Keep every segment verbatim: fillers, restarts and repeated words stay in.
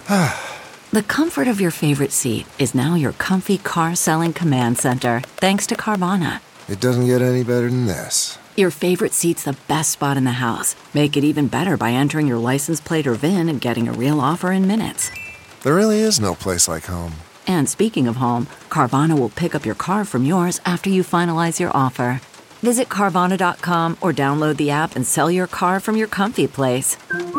The comfort of your favorite seat is now your comfy car selling command center, thanks to Carvana. It doesn't get any better than this. Your favorite seat's the best spot in the house. Make it even better by entering your license plate or V I N and getting a real offer in minutes. There really is no place like home. And speaking of home, Carvana will pick up your car from yours after you finalize your offer. Visit Carvana dot com or download the app and sell your car from your comfy place.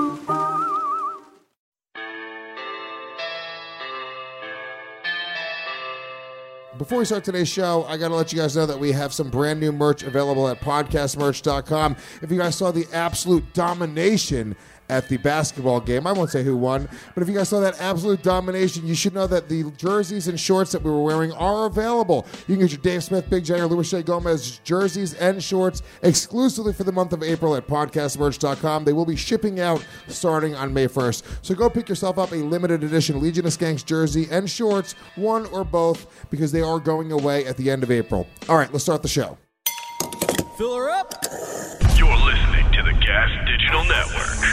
Before we start today's show, I got to let you guys know that we have some brand new merch available at podcast merch dot com. If you guys saw the absolute domination at the basketball game, I won't say who won, but if you guys saw that absolute domination, you should know that the jerseys and shorts that we were wearing are available. You can get your Dave Smith, Big J, or Luis J. Gomez jerseys and shorts exclusively for the month of April at podcast merch dot com. They will be shipping out starting on May first. So go pick yourself up a limited edition Legion of Skanks jersey and shorts, one or both, because they are going away at the end of April. All right, let's start the show. Fill her up. You're listening to the Gas Digital Network.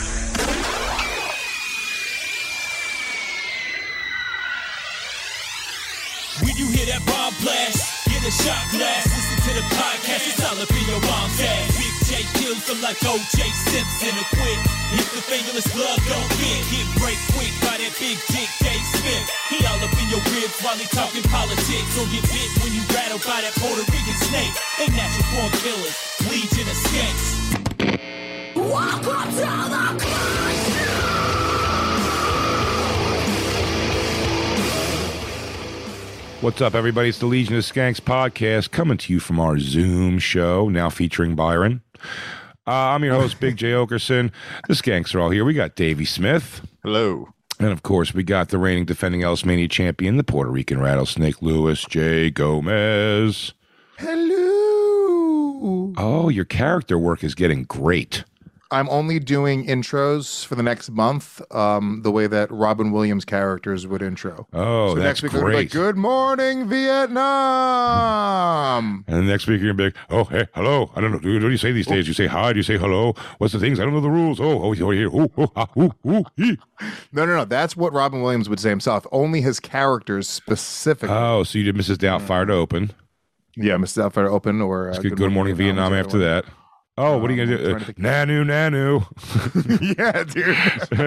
When you hear that bomb blast, get a shot glass. Listen to the podcast, it's all up in your mom's ass. Big J kills them like O J Simpson or quit. If the fingerless glove don't fit, get break quick by that big dick Dave Smith. He all up in your ribs while he talking politics. Or get bit when you rattle by that Puerto Rican snake. They natural born killers, Legion of Skanks. Welcome to the club. What's up, everybody? It's the Legion of Skanks podcast coming to you from our Zoom show, now featuring Byron. Uh, I'm your host, Big J. Okerson. The Skanks are all here. We got Davey Smith. Hello. And, of course, we got the reigning defending Ellis Mania champion, the Puerto Rican rattlesnake, Luis J. Gomez. Hello. Oh, your character work is getting great. I'm only doing intros for the next month, um, the way that Robin Williams characters would intro. Oh, so that's next week great. We're like, good morning, Vietnam. And the next week you're going to be like, oh, hey, hello. I don't know. What do you say these days? You say hi? Do you say hello? What's the things? I don't know the rules. Oh, oh, oh here. Oh, oh, ah, ooh, ooh, ee. No, no, no. That's what Robin Williams would say himself. Only his characters specifically. Oh, so you did Missus Doubtfire to open. Yeah, Missus Doubtfire to open. Or uh, good, good Morning Vietnam, Vietnam after that. Oh, what are you going to do? Uh, nanu, nanu. Yeah, dude.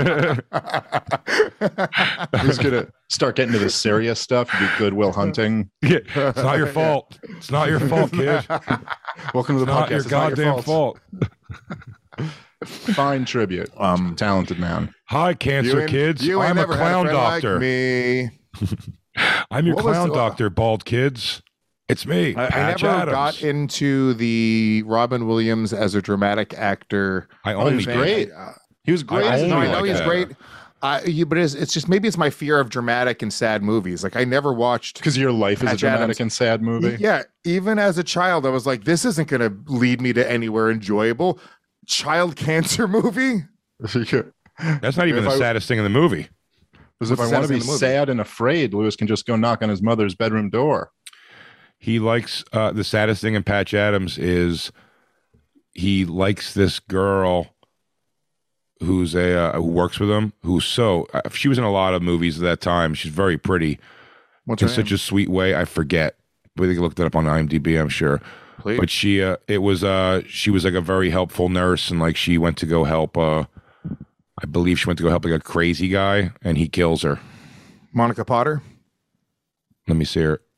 Who's going to start getting to the serious stuff? Do Goodwill Hunting. Yeah, it's not your fault. It's not your fault, kid. Welcome to the it's podcast. Not your it's goddamn not your fault. fault. Fine tribute. Um, talented man. Hi, cancer you kids. You I'm a never clown had a doctor. Like me. I'm your What clown was, uh, doctor, bald kids. It's me, I, I Patch never Adams. got into the Robin Williams as a dramatic actor. I only he was did. great. Uh, He was great. I as only no, an I know like he's that. great. I, you, but it's, it's just maybe it's my fear of dramatic and sad movies. Like I never watched because your life is Patch a dramatic Adams. and sad movie. Yeah, even as a child, I was like, this isn't going to lead me to anywhere enjoyable. Child cancer movie. That's not even If the I- saddest thing in the movie. Because if What's I the want to saddest be thing in the movie? sad and afraid, Lewis can just go knock on his mother's bedroom door. He likes uh, the saddest thing in Patch Adams is he likes this girl who's a uh, who works with him. Who's so uh, she was in a lot of movies at that time. She's very pretty What's in her such name? a sweet way. I forget, but they looked it up on IMDb. I'm sure. Please. But she, uh, it was uh, she was like a very helpful nurse, and like she went to go help. Uh, I believe she went to go help like a crazy guy, and he kills her. Monica Potter. Let me see her.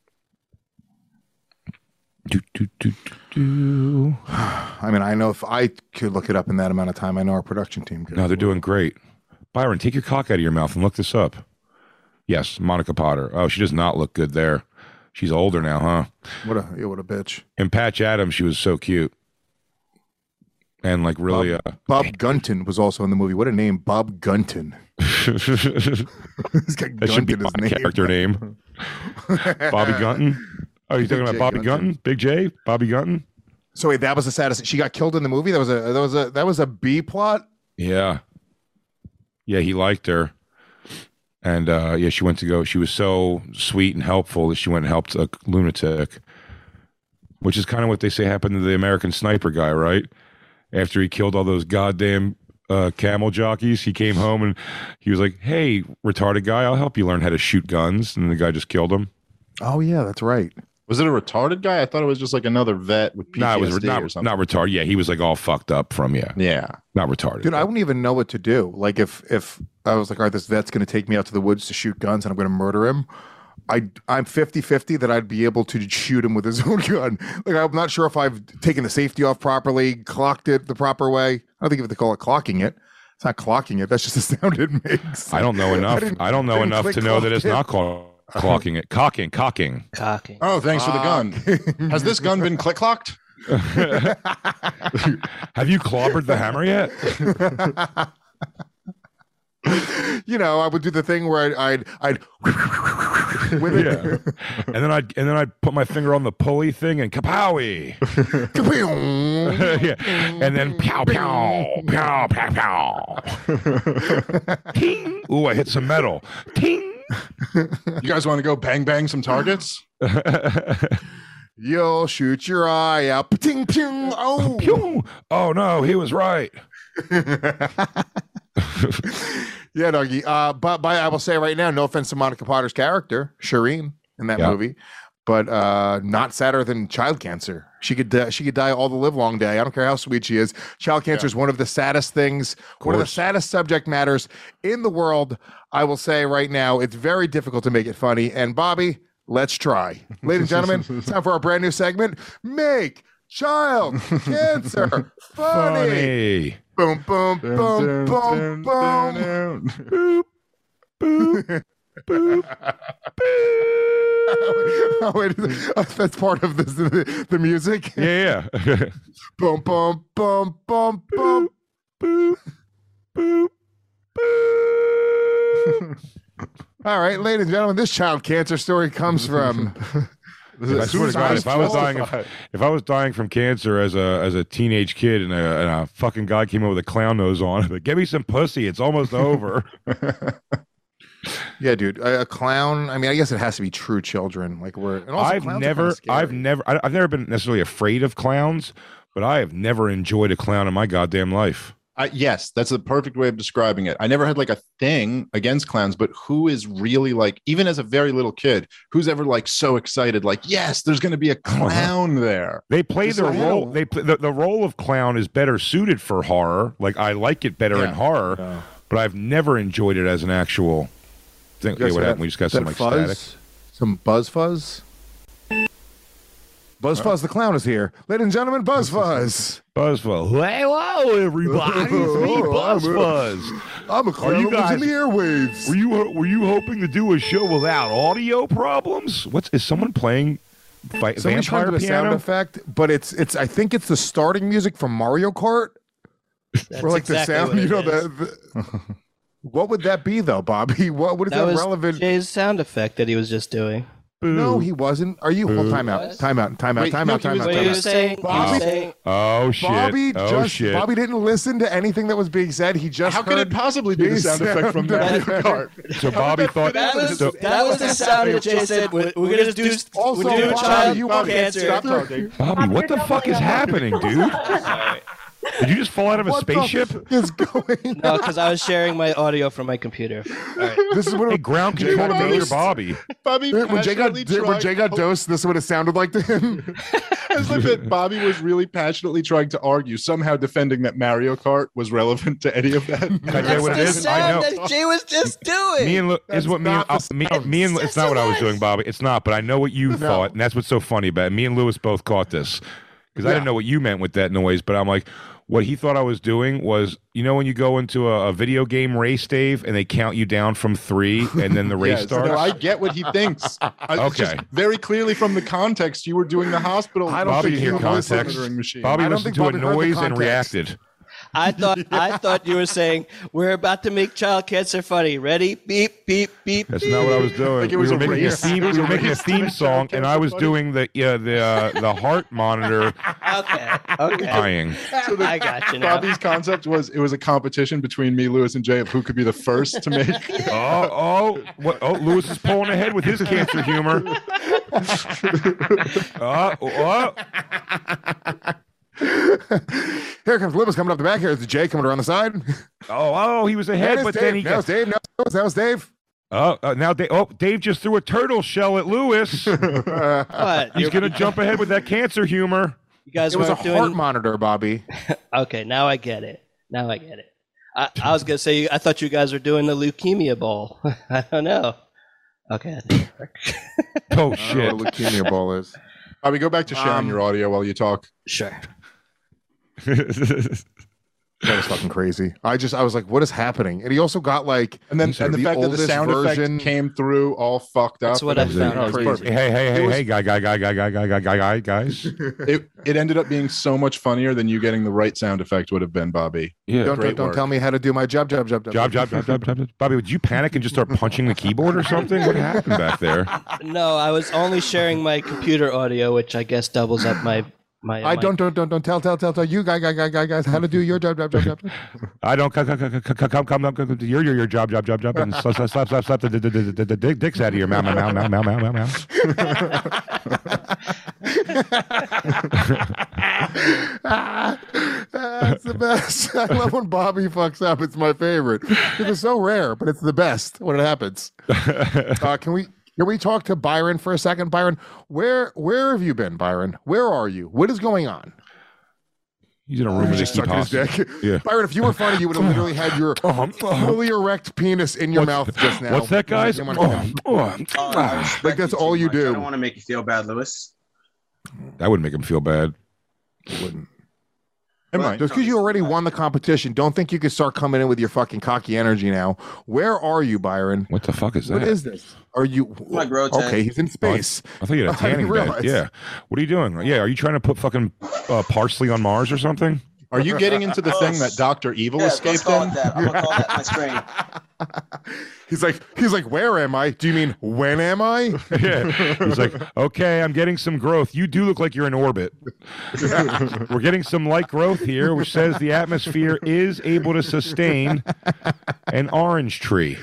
Do, do, do, do, do. I mean, I know if I could look it up in that amount of time, I know our production team could. No, they're doing great. Byron, take your cock out of your mouth and look this up. Yes, Monica Potter. Oh, she does not look good there. She's older now, huh? What a yeah, what a bitch. In Patch Adams, she was so cute. And like really... Bob, uh, Bob Gunton was also in the movie. What a name, Bob Gunton. He's got that should be Gunton my as name. character name. Bobby Gunton? Oh, you talking Big about J Bobby Gunton. Gunton? Big J? Bobby Gunton? So wait, that was the saddest. She got killed in the movie. That was a that was a that was a B plot. Yeah. Yeah, he liked her. And uh, yeah, she went to go. She was so sweet and helpful that she went and helped a lunatic, which is kind of what they say happened to the American Sniper guy, right? After he killed all those goddamn uh, camel jockeys. He came home and he was like, "Hey, retarded guy, I'll help you learn how to shoot guns." And the guy just killed him. Oh yeah, that's right. Was it a retarded guy? I thought it was just like another vet with P T S D No, it was not, or something. not retarded. Yeah, he was like all fucked up from yeah, Yeah. not retarded. Dude, I wouldn't even know what to do. Like if if I was like, all right, this vet's going to take me out to the woods to shoot guns and I'm going to murder him. I, I'm fifty-fifty that I'd be able to shoot him with his own gun. Like, I'm not sure if I've taken the safety off properly, clocked it the proper way. I don't think if they call it clocking it. It's not clocking it. That's just the sound it makes. I don't know enough. didn't- I, don't know didn't enough click to know that clock it's it. not called clocking it. Cocking, cocking. Cocking. Oh, thanks for the gun. Has this gun been click clocked? Have you clobbered the hammer yet? You know, I would do the thing where I'd, I'd, I'd with it. Yeah. And then I'd and then I'd put my finger on the pulley thing and kapowie. Yeah. And then pow pow pow pow pow. Ting. Ooh, I hit some metal. Ting. You guys want to go bang bang some targets? You'll shoot your eye out. Ting, ting, oh. Pew. Oh no, he was right. Yeah, doggy. Uh, but, but I will say right now, no offense to Monica Potter's character, Shireen, in that Yeah. movie, but uh, not sadder than child cancer. She could uh, she could die all the live long day. I don't care how sweet she is. Child cancer is one of the saddest things, one of the course. saddest subject matters in the world. I will say right now, it's very difficult to make it funny. And Bobby, let's try. Ladies and gentlemen, it's time for our brand new segment, Make Child Cancer Funny. Funny. Boom, boom, boom, boom, boom. Boop. Boop. Boop. Oh, wait, oh, that's part of this, the, the music. Yeah, yeah. Boom, boom, boom, boom, boom. Boop. Boop. Boop. All right, ladies and gentlemen, this child cancer story comes from. I swear to God, if I was dying, of, if I was dying from cancer as a as a teenage kid, and a, and a fucking guy came over with a clown nose on, like, give me some pussy, it's almost over. Yeah, dude, a, a clown. I mean, I guess it has to be true children. Like we're. And also I've clowns are never, kinda scary. I've never, I- I've never been necessarily afraid of clowns, but I have never enjoyed a clown in my goddamn life. Uh, yes, that's the perfect way of describing it. I never had like a thing against clowns, but who is really like, even as a very little kid, who's ever like so excited, like, yes, there's going to be a clown there. They play Just their like, role. oh. They play, the, the role of clown is better suited for horror. Like I like it better in Yeah. horror, Yeah. but I've never enjoyed it as an actual thing. You guys Okay, what hear happened? that- We just got that some like fuzz? static. Some buzz fuzz. Buzz Fuzz the clown is here. Ladies and gentlemen, Buzz Fuzz. Buzz Fuzz. Hey, hello, everybody. It's me, Buzz Fuzz. I'm a clown you who lives in guys- the airwaves. Were you were you hoping to do a show without audio problems? What's is someone playing fi- Somebody's trying to vampire do a sound piano? effect, but it's it's. I think it's the starting music from Mario Kart. That's Or like exactly the sound, what you it know, is. the, the what would that be though, Bobby? What what is That that, was relevant? Jay's sound effect that he was just doing. No, he wasn't. Are you? Hold time out. Was? Time out. Time out. Wait, Time no, out. he Time was- out. What Time he out. was saying, he Bobby- was saying, Oh shit! Bobby oh just shit! Bobby didn't listen to anything that was being said. He just How could heard it possibly be the Jay's sound effect from Mario effect. Kart? So Bobby thought. that was, so, that was the sound that Jay said, we're, we're going to do, Also, we're doing Bobby, child you want- cancer. stop talking. Bobby, what the fuck is happening, dude? Did you just fall out of a What the spaceship? fuck is going? No, because I was sharing my audio from my computer. All right. This is what Hey, it, ground control to Major Bobby. Bobby when Jay got passionately when Jay got tried- dosed. This is what it sounded like to him. As if that Bobby was really passionately trying to argue, somehow defending that Mario Kart was relevant to any of that. Can I tell you what it the is? I sound know. that Jay was just doing. Me and Lu- That's is what me and, not the uh, me, me and it's not what I was doing, Bobby. It's not, but I know what you thought, and that's what's so funny about it. Me and Lewis both caught this because I Yeah. didn't know what you meant with that noise, but I'm like, what he thought I was doing was, you know, when you go into a, a video game race, Dave, and they count you down from three, and then the race Yes, starts. no, I get what he thinks. I, it's just Okay. very clearly from the context, you were doing the hospital. I don't Bobby think didn't he hear listened. context. monitoring machine. Bobby I don't listened think to a Bobby heard the noise and context. reacted. I thought I thought you were saying we're about to make child cancer funny. Ready? Beep beep beep. That's beep. not what I was doing. Like it we was were a making a race. theme. It We was were a making a race to theme make song, sure and I was funny. doing the yeah, the uh, the heart monitor Okay. Okay. dying. So the- I got you now. Bobby's concept was it was a competition between me, Lewis, and Jay of who could be the first to make. Oh, oh, what, oh! Lewis is pulling ahead with his cancer humor. Uh, oh, Here comes Loomis coming up the back. Here's the Jay coming around the side. Oh, oh, he was ahead, That but is then Dave. he That was got. Dave. No, that was Dave. Oh, uh, now Dave. Oh, Dave just threw a turtle shell at Lewis. What? He's gonna jump ahead with that cancer humor. You guys It was a weren't doing. heart monitor, Bobby. Okay, now I get it. Now I get it. I, I was gonna say I thought you guys were doing the leukemia bowl. I don't know. Okay. Oh I shit! don't know what leukemia ball is. Bobby, go back to sharing Um, your audio while you talk. Sure. That was fucking crazy. I just, I was like, what is happening? And he also got like, And then sort and of the fact that the oldest sound version. effect came through all fucked up. That's what and I everything. found. Oh, it was Crazy. perfect. Hey, hey, hey, was- hey, guy, guy, guy, guy, guy, guy, guy, guy, guy, guys. It, it ended up being so much funnier than you getting the right sound effect would have been, Bobby. Yeah. Don't, Great don't, don't work. tell me how to do my job, job, job, job. Job, job, job, job, job. Bobby, would you panic and just start punching the keyboard or something? What happened back there? No, I was only sharing my computer audio, which I guess doubles up my my. I my- don't, don't, don't, don't tell, tell, tell, tell you, guy, guy, guy, guy, guys, how to do your job, job, job, job. I don't come, come, come, come, come, come, come, come, your, your, your job, job, job, job, and slap, slap, slap, slap, slap the, the, the, the, the dick, dicks out of your mouth, mouth, mouth, mouth, mouth, mouth, mouth. That's the best. I love when Bobby fucks up. It's my favorite. It's so rare, but it's the best when it happens. Uh, can we? Can we talk to Byron for a second? Byron, where where have you been, Byron? Where are you? What is going on? He's in a room with a Just key sucking his posse. dick. Yeah. Byron, if you were funny, you would have literally had your fully erect penis in your mouth just now. What's that, guys? You wanna- Oh, oh, Ah, like that's all you I do. don't want to make you feel bad, Lewis. that wouldn't make him feel bad. It might. Just because you already won the competition, don't think you can start coming in with your fucking cocky energy now. Where are you, Byron? What the fuck is that? What is this? Are you My grow tent. okay? He's in space. I thought you had a I didn't tanning bed. realize. Yeah. What are you doing? Yeah. Are you trying to put fucking uh, parsley on Mars or something? Are you getting into the thing that Doctor Evil Yeah, let's escaped call in? it that. I'm gonna call that my strain. He's like, he's like, where am I? Do you mean when am I? Yeah. He's like, okay, I'm getting some growth. You do look like you're in orbit. We're getting some light growth here, which says the atmosphere is able to sustain an orange tree.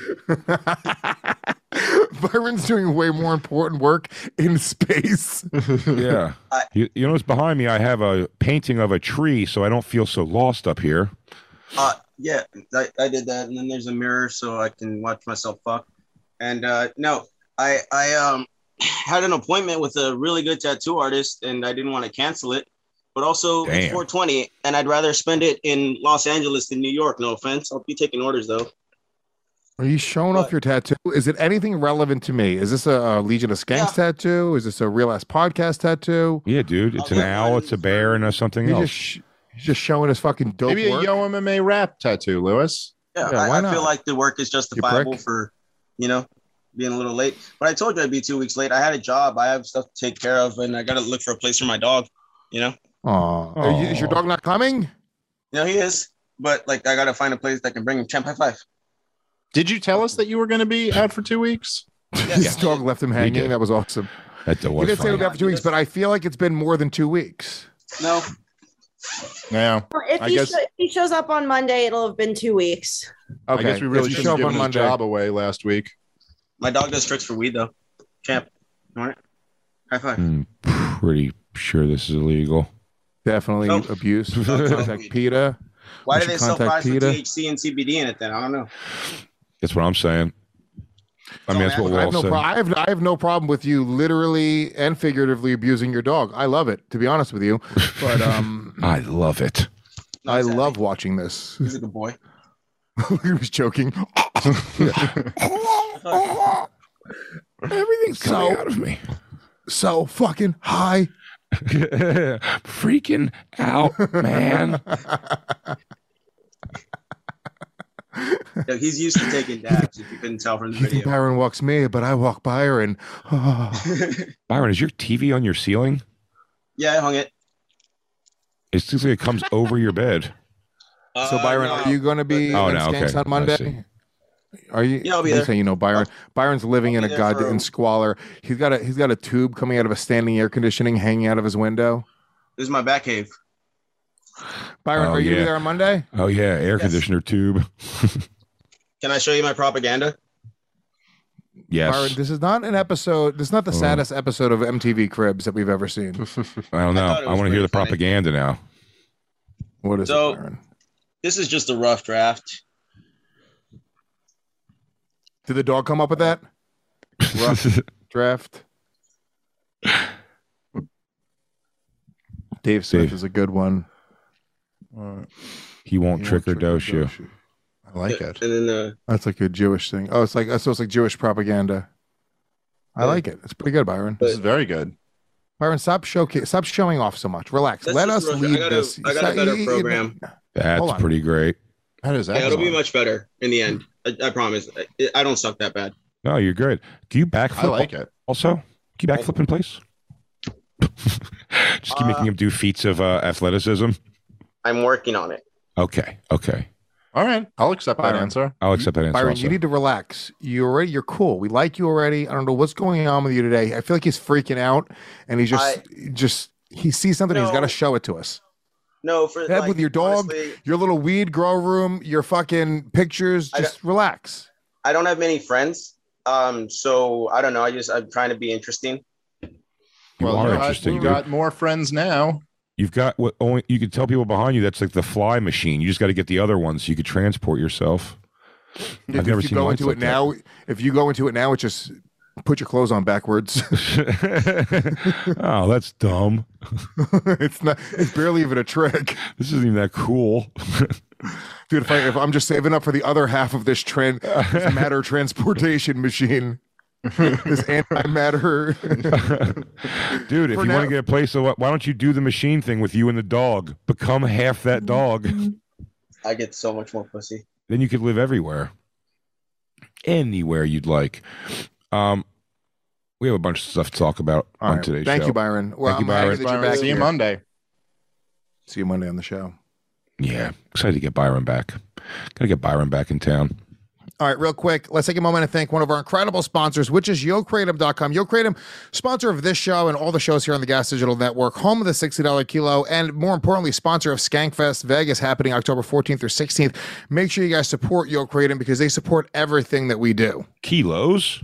Byron's doing way more important work in space. Yeah. You, you notice behind me, I have a painting of a tree, so I don't feel so lost up here. Uh, yeah, I, I did that, and then there's a mirror so I can watch myself fuck. And uh, no, I I um had an appointment with a really good tattoo artist, and I didn't want to cancel it. But also, Damn. it's four twenty, and I'd rather spend it in Los Angeles than New York. No offense, I'll be taking orders though. Are you showing off What? your tattoo? Is it anything relevant to me? Is this a, a Legion of Skanks Yeah. tattoo? Is this a real ass podcast tattoo? Yeah, dude. It's Oh, an yeah. owl, it's a bear, and a something He's else. just, sh- he's just showing his fucking dope Maybe a work. Yo M M A rap tattoo, Lewis. Yeah, Yeah, I, why I not? feel like the work is justifiable prick. for, you know, being a little late. But I told you I'd be two weeks late. I had a job. I have stuff to take care of, and I got to look for a place for my dog. You know, Aw. Are you- is your Aw. dog not coming? no, he is, but like I got to find a place that can bring him. Champ, high five. Did you tell us that you were going to be out for two weeks? His dog left him hanging. did. That was awesome. That He was didn't say funny. it after two weeks, but I feel like it's been more than two weeks. No, Yeah. If I he, guess- sho- if he shows up on Monday, it'll have been two weeks. Okay. I guess we really if you should show have up on given his Monday. job away last week. my dog does tricks for weed though. Champ, all right, high five. I'm pretty sure this is illegal. Definitely Nope. abuse. Nope. Contact PETA. Why We do should they sell contact fries with PETA. T H C and C B D in it then? I don't know. That's what I'm saying. I mean, that's what I have, Walt no said. pro- I, have, I have no problem with you literally and figuratively abusing your dog. I love it, to be honest with you. But um, I love it. No, I he's love happy. watching this. He's a good boy. He was choking. Everything's coming So- out of me. So fucking high. Freaking out, man. Yeah, he's used to taking dabs. If you couldn't tell from the You think video. Byron walks me, but I walk Byron. Byron, is your T V on your ceiling? Yeah, I hung it. It seems like it comes over your bed. So Uh, Byron, no. are you going to be Oh, in no, Skanks okay. on I Monday? see. Are you? Yeah, I'll be you there. say you know Byron. Byron's living in I'll a be there goddamn for- in squalor. He's got a he's got a tube coming out of a standing air conditioning hanging out of his window. This is my back cave. Byron, Oh, are you gonna be yeah. there on Monday? Oh, yeah, air Yes. conditioner tube. Can I show you my propaganda? Yes. Byron, this is not an episode. This is not the Oh. saddest episode of M T V Cribs that we've ever seen. I don't know. I thought it I, was want to hear pretty the funny. propaganda now. What is so, it, Byron? This is just a rough draft. Did the dog come up with that? Rough draft. Dave Smith Dave. is a good one. Uh, He won't He trick or won't dose you. I like it. And then uh, That's like a Jewish thing. Oh, it's like so it's like Jewish propaganda. I Yeah. like it. It's pretty good, Byron. This is very good. Byron, stop showcase, stop showing off so much. Relax. Let's Let just us rush it. lead I got a- this. I got a Stop- better you- you- program. That's Hold on. pretty great. That is yeah, it'll be excellent. much better in the end. I, I promise. I, I don't suck that bad. No, you're great. Can you backflip? I like it. Also, can you backflip in place? Just keep Uh, making him do feats of uh, athleticism. I'm working on it. Okay, okay. All right, I'll accept that Byron. answer. I'll accept that answer. Byron, also. you need to relax. You already, you're cool. We like you already. I don't know what's going on with you today. I feel like he's freaking out, and he's just, I- just he sees something. He's No. got to show it to us. No, for Head like, with your dog, honestly, your little weed grow room, your fucking pictures. I Just relax. I don't have many friends. Um, so I don't know. I just I'm trying to be interesting. You Well, are you got- interesting, you dude. got more friends now. You've got what only you can tell people behind you. That's like the fly machine. You just got to get the other ones so you could transport yourself. I've If, never if you seen go lights into like it now, if you go into it now, it just put your clothes on backwards. that. Oh, that's dumb. it's not. It's barely even a trick, This isn't even that cool. dude. If, I, if I'm just saving up for the other half of this trend, this matter transportation machine, this antimatter. Dude, if For you now- want to get a place, so why don't you do the machine thing with you and the dog? Become half that dog. I get so much more pussy. Then you could live everywhere, anywhere you'd like. Um, we have a bunch of stuff to talk about All on right. today's Thank show. you, Byron. Well, Thank you, I'm happy Byron. that you're Byron, back see you here. Monday. See you Monday on the show. Yeah, excited to get Byron back. Gotta get Byron back in town. All right, real quick, let's take a moment and thank one of our incredible sponsors, which is Yo Kratom dot com. Yo Kratom, sponsor of this show and all the shows here on the Gas Digital Network, home of the sixty dollars kilo, and more importantly, sponsor of Skankfest Vegas happening October fourteenth through sixteenth. Make sure you guys support Yo Kratom because they support everything that we do. Kilos,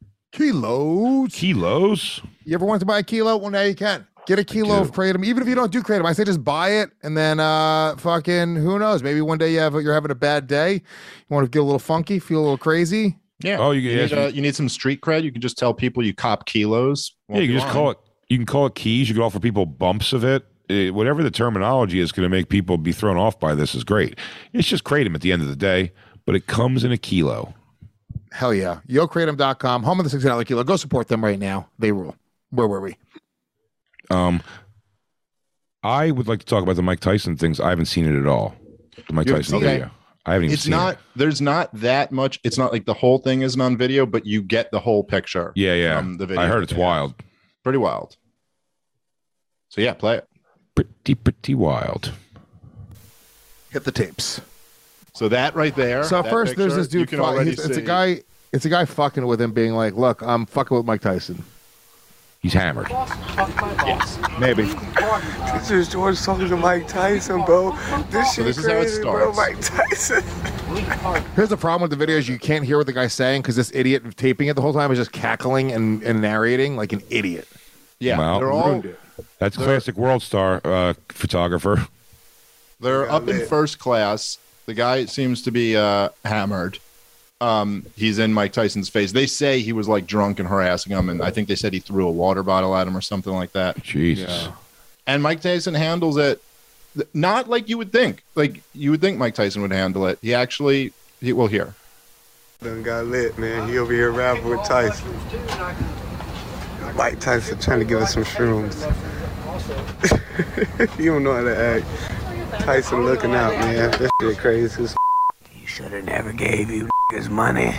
Kilos. kilos. You ever want to buy a kilo? Well, now you can. Get a kilo of kratom, even if you don't do kratom. I say just buy it, and then uh, fucking who knows? Maybe one day you have you're having a bad day, you want to get a little funky, feel a little crazy. Yeah. Oh, you you, can- need, yes, uh, you- you need some street cred. You can just tell people you cop kilos. Yeah, you can just call it. You can call it keys. You can offer people bumps of it. Eh, whatever the terminology is, going to make people be thrown off by this is great. It's just kratom at the end of the day, but it comes in a kilo. Hell yeah. Yo Kratom dot com, home of the sixty dollars kilo. Go support them right now. They rule. Where were we? Um, I would like to talk about the Mike Tyson things. I haven't seen it at all. The Mike You haven't Tyson seen it? video. I haven't even It's seen not. it. There's not that much. It's not like the whole thing isn't on video, but you get the whole picture. Yeah, yeah. from the video I heard that it's they have. wild. Pretty wild. So yeah, play it. Pretty, pretty wild. Hit the tapes. So that right there. So that first, there's picture, this dude. You can fu- already he's- it's a see- guy. It's a guy fucking with him, being like, "Look, I'm fucking with Mike Tyson." He's hammered. Maybe. This is George talking to Mike Tyson, bro. This So shit this is how it crazy, bro. starts. Mike Tyson. Here's the problem with the videos: you can't hear what the guy's saying because this idiot taping it the whole time is just cackling and, and narrating like an idiot. Yeah, Well, they're all Ruined it. That's classic world star uh, photographer. they're Yeah, up in lit. first class. The guy seems to be uh, hammered. Um, he's in Mike Tyson's face. They say he was like drunk and harassing him, and I think they said he threw a water bottle at him or something like that. Jesus. And Mike Tyson handles it th- not like you would think. Like you would think Mike Tyson would handle it. He actually, he, well, here. Done got lit, man. He over here rapping with Tyson. Mike Tyson trying to give us some shrooms. You don't know how to act. Tyson looking out, man. That shit crazy. as You should have never gave you niggas money.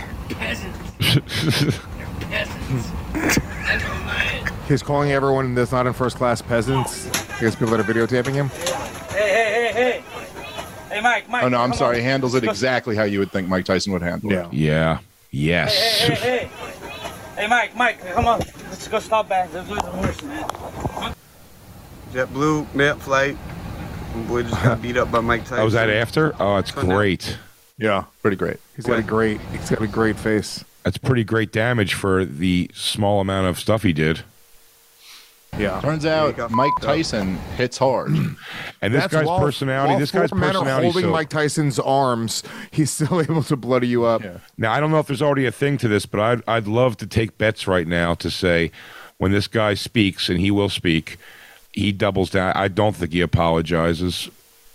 He's calling everyone that's not in first class peasants. Because people that are videotaping him. Hey, hey, hey, hey. Hey, Mike, Mike. Oh no, I'm come sorry. on. He handles it exactly how you would think Mike Tyson would handle it. Yeah. Yes. Hey, hey, hey, hey. Hey, Mike, Mike, come on. Let's go stop back. Let's do the horse, man. JetBlue, net flight. My boy just got beat up by Mike Tyson. Oh, was that after? Oh, it's great. Yeah, pretty great. He's got a great. He's got a great face. That's pretty great damage for the small amount of stuff he did. Yeah. Turns out Mike Tyson hits hard. And this That's guy's while- personality, while this guy's four men are personality. holding so, Mike Tyson's arms, he's still able to bloody you up. Now, I don't know if there's already a thing to this, but I'd, I'd love to take bets right now to say when this guy speaks, and he will speak, he doubles down. I don't think he apologizes.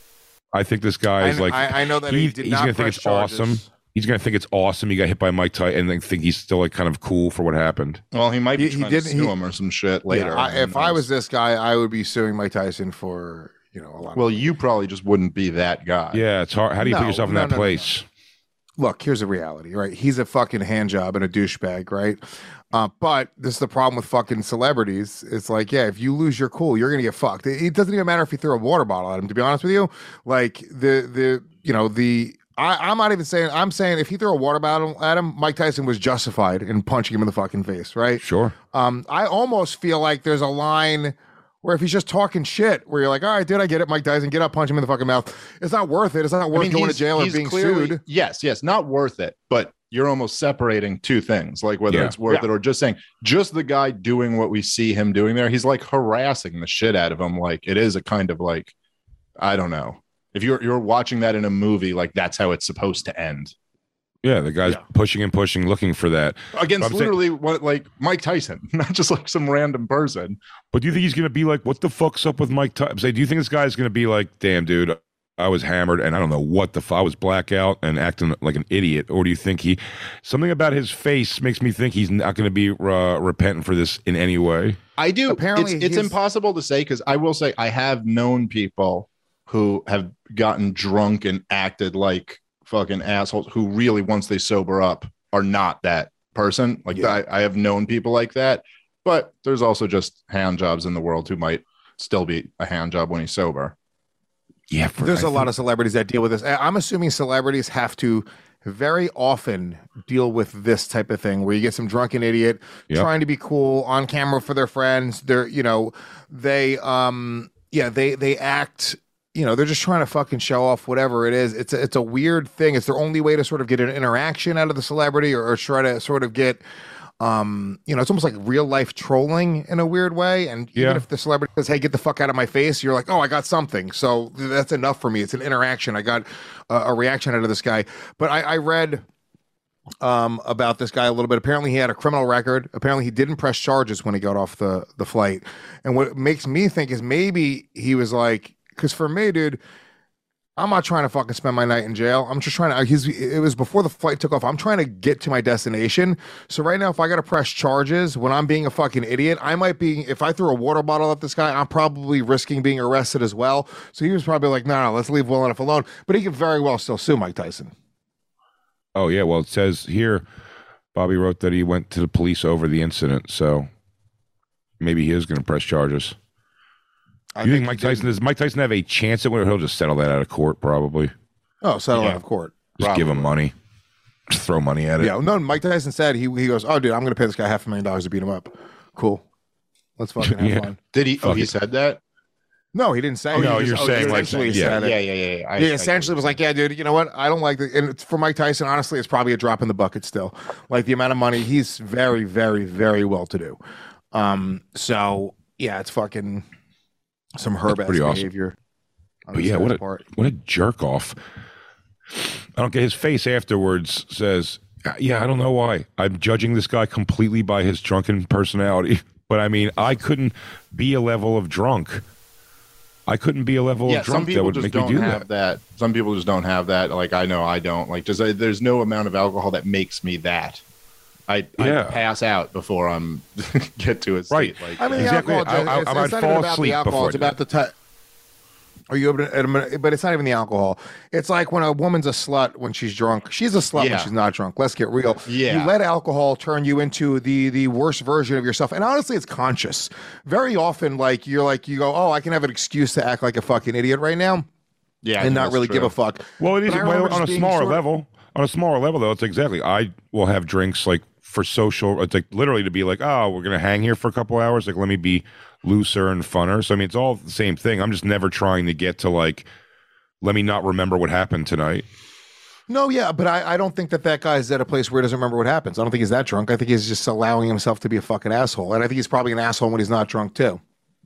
I think this guy is I- like, I- I know that he did he's not gonna think press it's charges. awesome. He's going to think it's awesome. He got hit by Mike Tyson and then think he's still like kind of cool for what happened. Well, he might be He- he trying did- to sue he- him or some shit later. Yeah, I, if I was this guy, I would be suing Mike Tyson for, you know, a lot. Well, you probably just wouldn't be that guy. Yeah, it's hard. How do you No, put yourself in no, that no, no, place? Look, here's the reality, right? He's a fucking hand job and a douchebag, right? Uh, but this is the problem with fucking celebrities. It's like, yeah, if you lose your cool, you're gonna get fucked. It, it doesn't even matter if you throw a water bottle at him. To be honest with you, like the the you know the. I, I'm not even saying. I'm saying if he threw a water bottle at him, Mike Tyson was justified in punching him in the fucking face, right? Sure. Um, I almost feel like there's a line where if he's just talking shit, where you're like, all right, dude, I get it, Mike Tyson, get up, punch him in the fucking mouth. It's not worth it. It's not worth I mean, going to he's- jail or he's being clearly- sued. Yes, yes, not worth it, but you're almost separating two things, like whether Yeah. it's worth Yeah. it or just saying, just the guy doing what we see him doing there, he's like harassing the shit out of him. Like it is a kind of like, I don't know. If you're you're watching that in a movie, like that's how it's supposed to end. Yeah, the guy's pushing and pushing, looking for that. Against I'm saying- literally what like Mike Tyson, not just like some random person. But do you think he's going to be like, what the fuck's up with Mike Tyson? Say, do you think this guy's going to be like, damn, dude, I was hammered and I don't know what the fuck, I was blackout and acting like an idiot? Or do you think he, something about his face makes me think he's not going to be uh, repentant for this in any way? I do. Apparently it's, it's he's- impossible to say because I will say I have known people who have gotten drunk and acted like fucking assholes who really, once they sober up, are not that person. Like Yeah. I, I have known people like that, but there's also just hand jobs in the world who might still be a hand job when he's sober. Yeah, for, There's a a lot of celebrities that deal with this. I- I'm assuming celebrities have to very often deal with this type of thing where you get some drunken idiot Yep. trying to be cool on camera for their friends. They're, you know, they, um, yeah, they, they act, you know, they're just trying to fucking show off whatever it is. It's a, it's a weird thing. It's their only way to sort of get an interaction out of the celebrity or, or try to sort of get, um, you know, it's almost like real life trolling in a weird way. And even Yeah. if the celebrity says, hey, get the fuck out of my face, you're like, oh, I got something. So th- that's enough for me. It's an interaction. I got uh, a reaction out of this guy. But I, I read um, about this guy a little bit. Apparently he had a criminal record. Apparently he didn't press charges when he got off the, the flight. And what makes me think is maybe he was like, because for me, dude, I'm not trying to fucking spend my night in jail. I'm just trying to, he's, it was before the flight took off. I'm trying to get to my destination. So right now, if I got to press charges when I'm being a fucking idiot, I might be, if I threw a water bottle at this guy, I'm probably risking being arrested as well. So he was probably like, no, no, let's leave well enough alone. But he could very well still sue Mike Tyson. Oh, yeah. Well, it says here, Bobby wrote that he went to the police over the incident. So maybe he is going to press charges. I you think, think Mike he Tyson, does Mike Tyson have a chance at winning? He'll just settle that out of court, probably. Oh, settle Yeah. out of court. Just give him money. Just throw money at it. Yeah, no, Mike Tyson said, he, he goes, oh, dude, I'm going to pay this guy half a million dollars to beat him up. Cool. Let's fucking have Yeah. fun. Did he? Oh, Fuck he it. said that. No, he didn't say. Oh, it. no, He you're just- saying, like, essentially yeah. said it. Yeah, yeah, yeah. yeah. I, He I- essentially was like, yeah, dude, you know what? I don't like the, and it's, for Mike Tyson, honestly, it's probably a drop in the bucket still. Like the amount of money, he's very, very, very well to do. Um, so yeah, it's fucking some herb ass pretty awesome. behavior. on But this yeah, guy's what a part. what a jerk off. I don't get his face afterwards says, yeah, I don't know why. I'm judging this guy completely by his drunken personality. But I mean, I couldn't be a level of drunk. I couldn't be a level yeah, of some drunk that people would just make don't me do have that. that. Some people just don't have that. Like I know I don't. Like just uh, there's no amount of alcohol that makes me that. I Yeah. I pass out before I'm get to a state. Right. Like I mean, that. Exactly. the alcohol, I- I- it's, I might it's not fall even about asleep the alcohol. before It's I do about the time. Are you able to, but it's not even the alcohol. It's like when a woman's a slut when she's drunk. She's a slut Yeah. when she's not drunk. Let's get real. Yeah. You let alcohol turn you into the the worst version of yourself. And honestly, it's conscious. Very often, like you're like, you go, oh, I can have an excuse to act like a fucking idiot right now yeah, I and think not that's really true. give a fuck. Well, it is But I well, remember on a just being smaller sort of- level. On a smaller level, though, it's exactly. I will have drinks like for social. It's like literally to be like, oh, we're gonna hang here for a couple hours. Like, let me be looser and funner. So I mean, it's all the same thing. I'm just never trying to get to like, let me not remember what happened tonight. No, yeah, but I, I don't think that that guy's at a place where he doesn't remember what happens. I don't think he's that drunk. I think he's just allowing himself to be a fucking asshole. And I think he's probably an asshole when he's not drunk, too.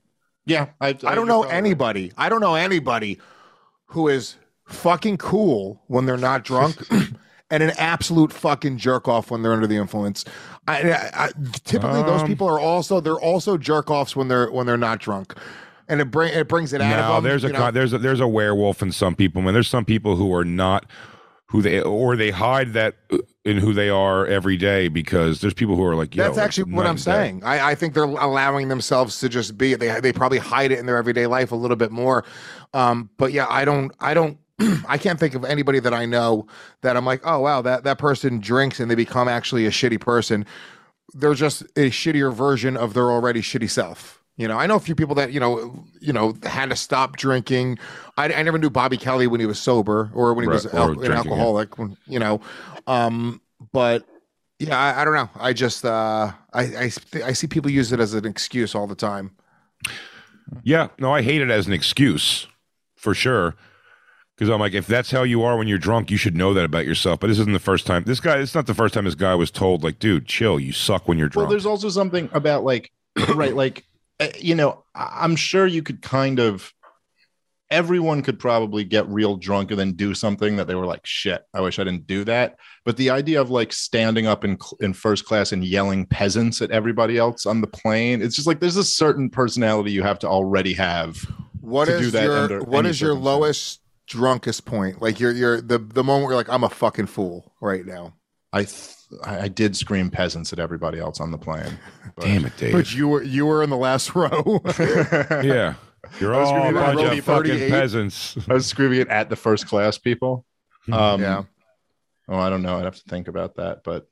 Yeah, I, I, I don't know anybody. I don't know anybody who is fucking cool when they're not drunk and an absolute fucking jerk off when they're under the influence. I, I, I typically Um, those people are also they're also jerk offs when they're when they're not drunk, and it bring it brings it out No, of them. there's a you know? con- there's a there's a werewolf in some people. Man, there's some people who are not who they or they hide that in who they are every day because there's people who are like, yo, That's like, actually what night I'm and day. saying. I, I think they're allowing themselves to just be. They they probably hide it in their everyday life a little bit more. Um, but yeah, I don't. I don't. I can't think of anybody that I know that I'm like, oh wow, that that person drinks and they become actually a shitty person. They're just a shittier version of their already shitty self. You know, I know a few people that you know, you know, had to stop drinking. I, I never knew Bobby Kelly when he was sober or when he Right, was or al- an drinking, yeah. alcoholic. When, you know, um, but yeah, I, I don't know. I just uh, I I, I see people use it as an excuse all the time. Yeah, no, I hate it as an excuse for sure. Because I'm like, if that's how you are when you're drunk, you should know that about yourself. But this isn't the first time. This guy, it's not the first time this guy was told, like, dude, chill, you suck when you're Well, drunk. there's also something about like, right, like, uh, you know, I- I'm sure you could kind of, everyone could probably get real drunk and then do something that they were like, shit, I wish I didn't do that. But the idea of like standing up in cl- in first class and yelling peasants at everybody else on the plane, it's just like there's a certain personality you have to already have. What to is do that your under what any is your circumstance. lowest drunkest point? Like you're you're the the moment where you're like, I'm a fucking fool right now. I th- I I did scream peasants at everybody else on the plane. But, Damn it, Dave. But you were you were in the last row. Yeah. You're I was all a screaming at bunch row of fucking thirty-eight. peasants. I was screaming it at the first class people. Um, Yeah. Oh, I don't know. I'd have to think about that. But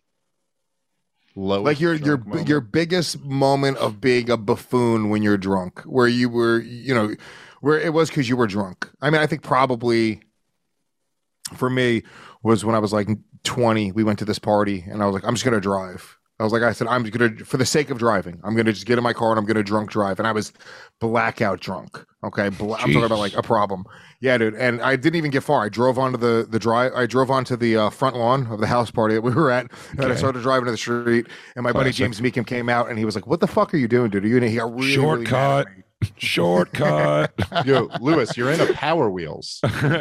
low, Like your your your biggest moment of being a buffoon when you're drunk, where you were, you know, where it was because you were drunk. I mean, I think probably for me was when I was like twenty. We went to this party, and I was like, I'm just gonna drive. I was like, I said, I'm gonna, for the sake of driving, I'm gonna just get in my car and I'm gonna drunk drive. And I was blackout drunk. Okay, Bla- I'm talking about like a problem. Yeah, dude. And I didn't even get far. I drove onto the the drive. I drove onto the uh, front lawn of the house party that we were at, and I Okay. started driving to the street. And my buddy Classic. James Meekum came out, and he was like, "What the fuck are you doing, dude? Are you?" And he got really, really mad Shortcut. at me. Shortcut. Yo, Lewis, you're in a Power Wheels.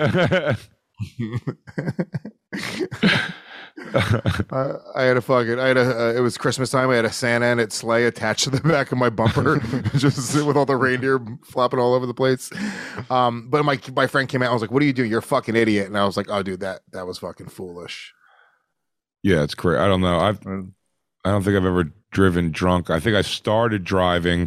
Uh, I had a fucking, I had a, uh, it was Christmas time. I had a Santa and its sleigh attached to the back of my bumper, just with all the reindeer flopping all over the place. Um, but my my friend came out. I was like, "What are you doing? You're a fucking idiot!" And I was like, "Oh, dude, that that was fucking foolish." Yeah, it's crazy. I don't know. I've I don't think I've ever driven drunk. I think I started driving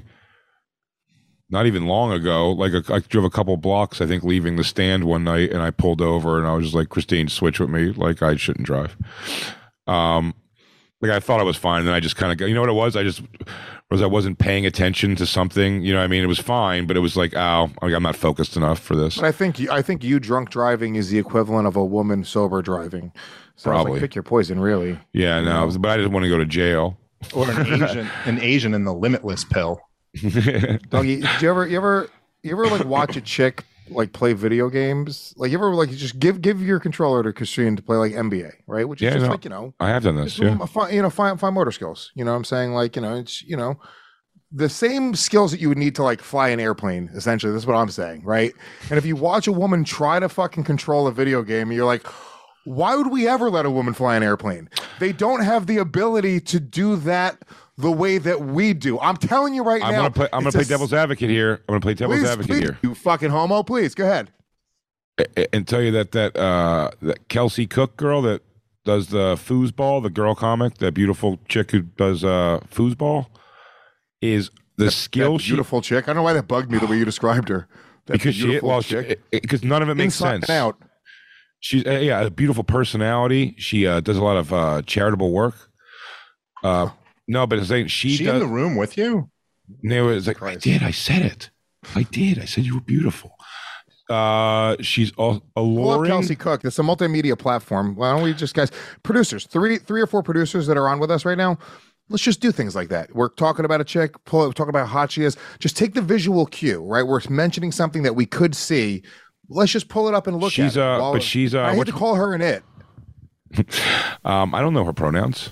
not even long ago. Like a, I drove a couple blocks, I think, leaving the stand one night, and I pulled over, and I was just like, "Christine, switch with me." Like I shouldn't drive. Um, like I thought I was fine, and then I just kind of, you know what it was? I just was I wasn't paying attention to something. You know what I mean? It was fine, but it was like, ow, like, I'm not focused enough for this. But I think you, I think you drunk driving is the equivalent of a woman sober driving. So I was Probably. like, pick your poison, really. Yeah, no, but I just want to go to jail. Or an Asian, an Asian in the Limitless pill. Doggy, do you ever, you ever, you ever like watch a chick like play video games? Like you ever like just give give your controller to Christine to play like N B A, right? Which is Yeah, just no, like you know, I have done this. just, Yeah. fi- you know, fine, fine motor skills. You know what I'm saying? Like, you know, it's, you know, the same skills that you would need to like fly an airplane, essentially. That's what I'm saying, right? And if you watch a woman try to fucking control a video game, you're like, why would we ever let a woman fly an airplane? They don't have the ability to do that the way that we do. I'm telling you right I'm now. gonna play. I'm gonna it's play a- devil's advocate here. I'm gonna play devil's Please, advocate please, here, you fucking homo. Please go ahead. A- and tell you that that uh, that Kelsey Cook girl that does the foosball, the girl comic, that beautiful chick who does uh, foosball, is the skill That she beautiful chick. I don't know why that bugged me the way you described her. That because she beautiful well chick. because none of it makes Inside sense. and out. She's uh, yeah, a beautiful personality. She uh, does a lot of uh, charitable work. Uh, no, but it's like she, She does. in the room with you? No, it's like I did. I said it. I did. I said you were beautiful. Uh, she's all Pull up alluring. Kelsey Cook. It's a multimedia platform. Why don't we just, guys, producers, three, three or four producers that are on with us right now. Let's just do things like that. We're talking about a chick, pull talking about how hot she is. Just take the visual cue, right? We're mentioning something that we could see. Let's just pull it up and look She's, at it. uh, While- but she's, uh, I hate which- to call her an it. um, I don't know her pronouns.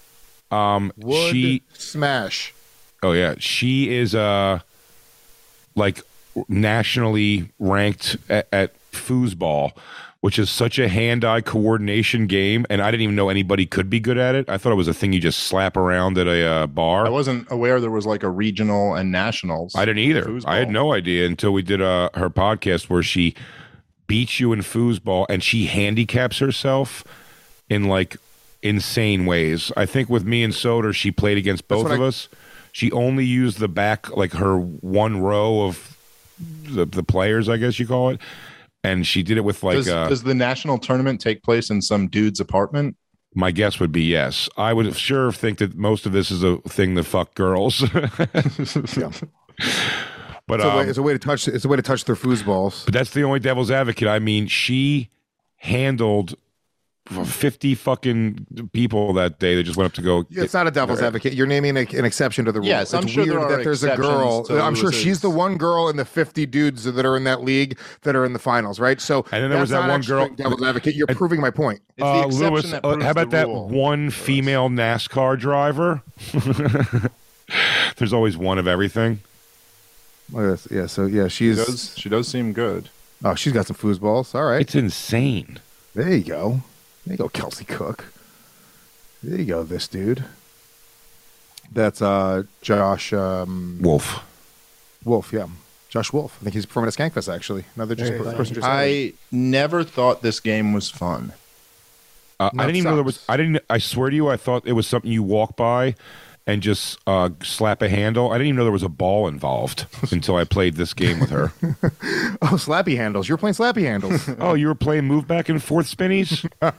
Um, Would she. smash. Oh yeah, she is uh like nationally ranked at, at foosball, which is such a hand-eye coordination game, and I didn't even know anybody could be good at it. I thought it was a thing you just slap around at a uh, bar. I wasn't aware there was like a regional and nationals. I didn't either. Foosball. I had no idea until we did uh, her podcast where she beats you in foosball, and she handicaps herself in like insane ways. I think with me and Soder, she played against both of I... us. She only used the back, like her one row of the, the players, I guess you call it. And she did it with like. Does, uh, does the national tournament take place in some dude's apartment? My guess would be yes. I would sure think that most of this is a thing to fuck girls. Yeah. But it's a, um, way, it's a way to touch. It's a way to touch their foosballs. But that's the only devil's advocate. I mean, she handled fifty fucking people that day that just went up to go. Yeah, it's not a devil's advocate. You're naming a, an exception to the rule. Yes, I'm it's sure weird there are that there's a girl. exceptions to I'm sure losers. she's the one girl in the fifty dudes that are in that league that are in the finals, right? So And then there was that's that not one actually girl- Devil's advocate. You're and- proving my point. It's the Uh, exception Lewis, that uh, proves how about the that rule. one female NASCAR driver? There's always one of everything. Look at this. Yeah, so yeah, She she's. does, she does seem good. Oh, she's got some foosballs. All right. It's insane. There you go. There you go, Kelsey Cook. There you go, this dude. That's uh, Josh um, Wolf. Wolf, yeah. Josh Wolf. I think he's performing at Skankfest, actually. Another just Very person just I never thought this game was fun. Uh, I That didn't even know there was. sucks. I didn't. I swear to you, I thought it was something you walk by and just uh, slap a handle. I didn't even know there was a ball involved until I played this game with her. Oh, slappy handles. You're playing slappy handles. Oh, you were playing move back and forth spinnies? Oh,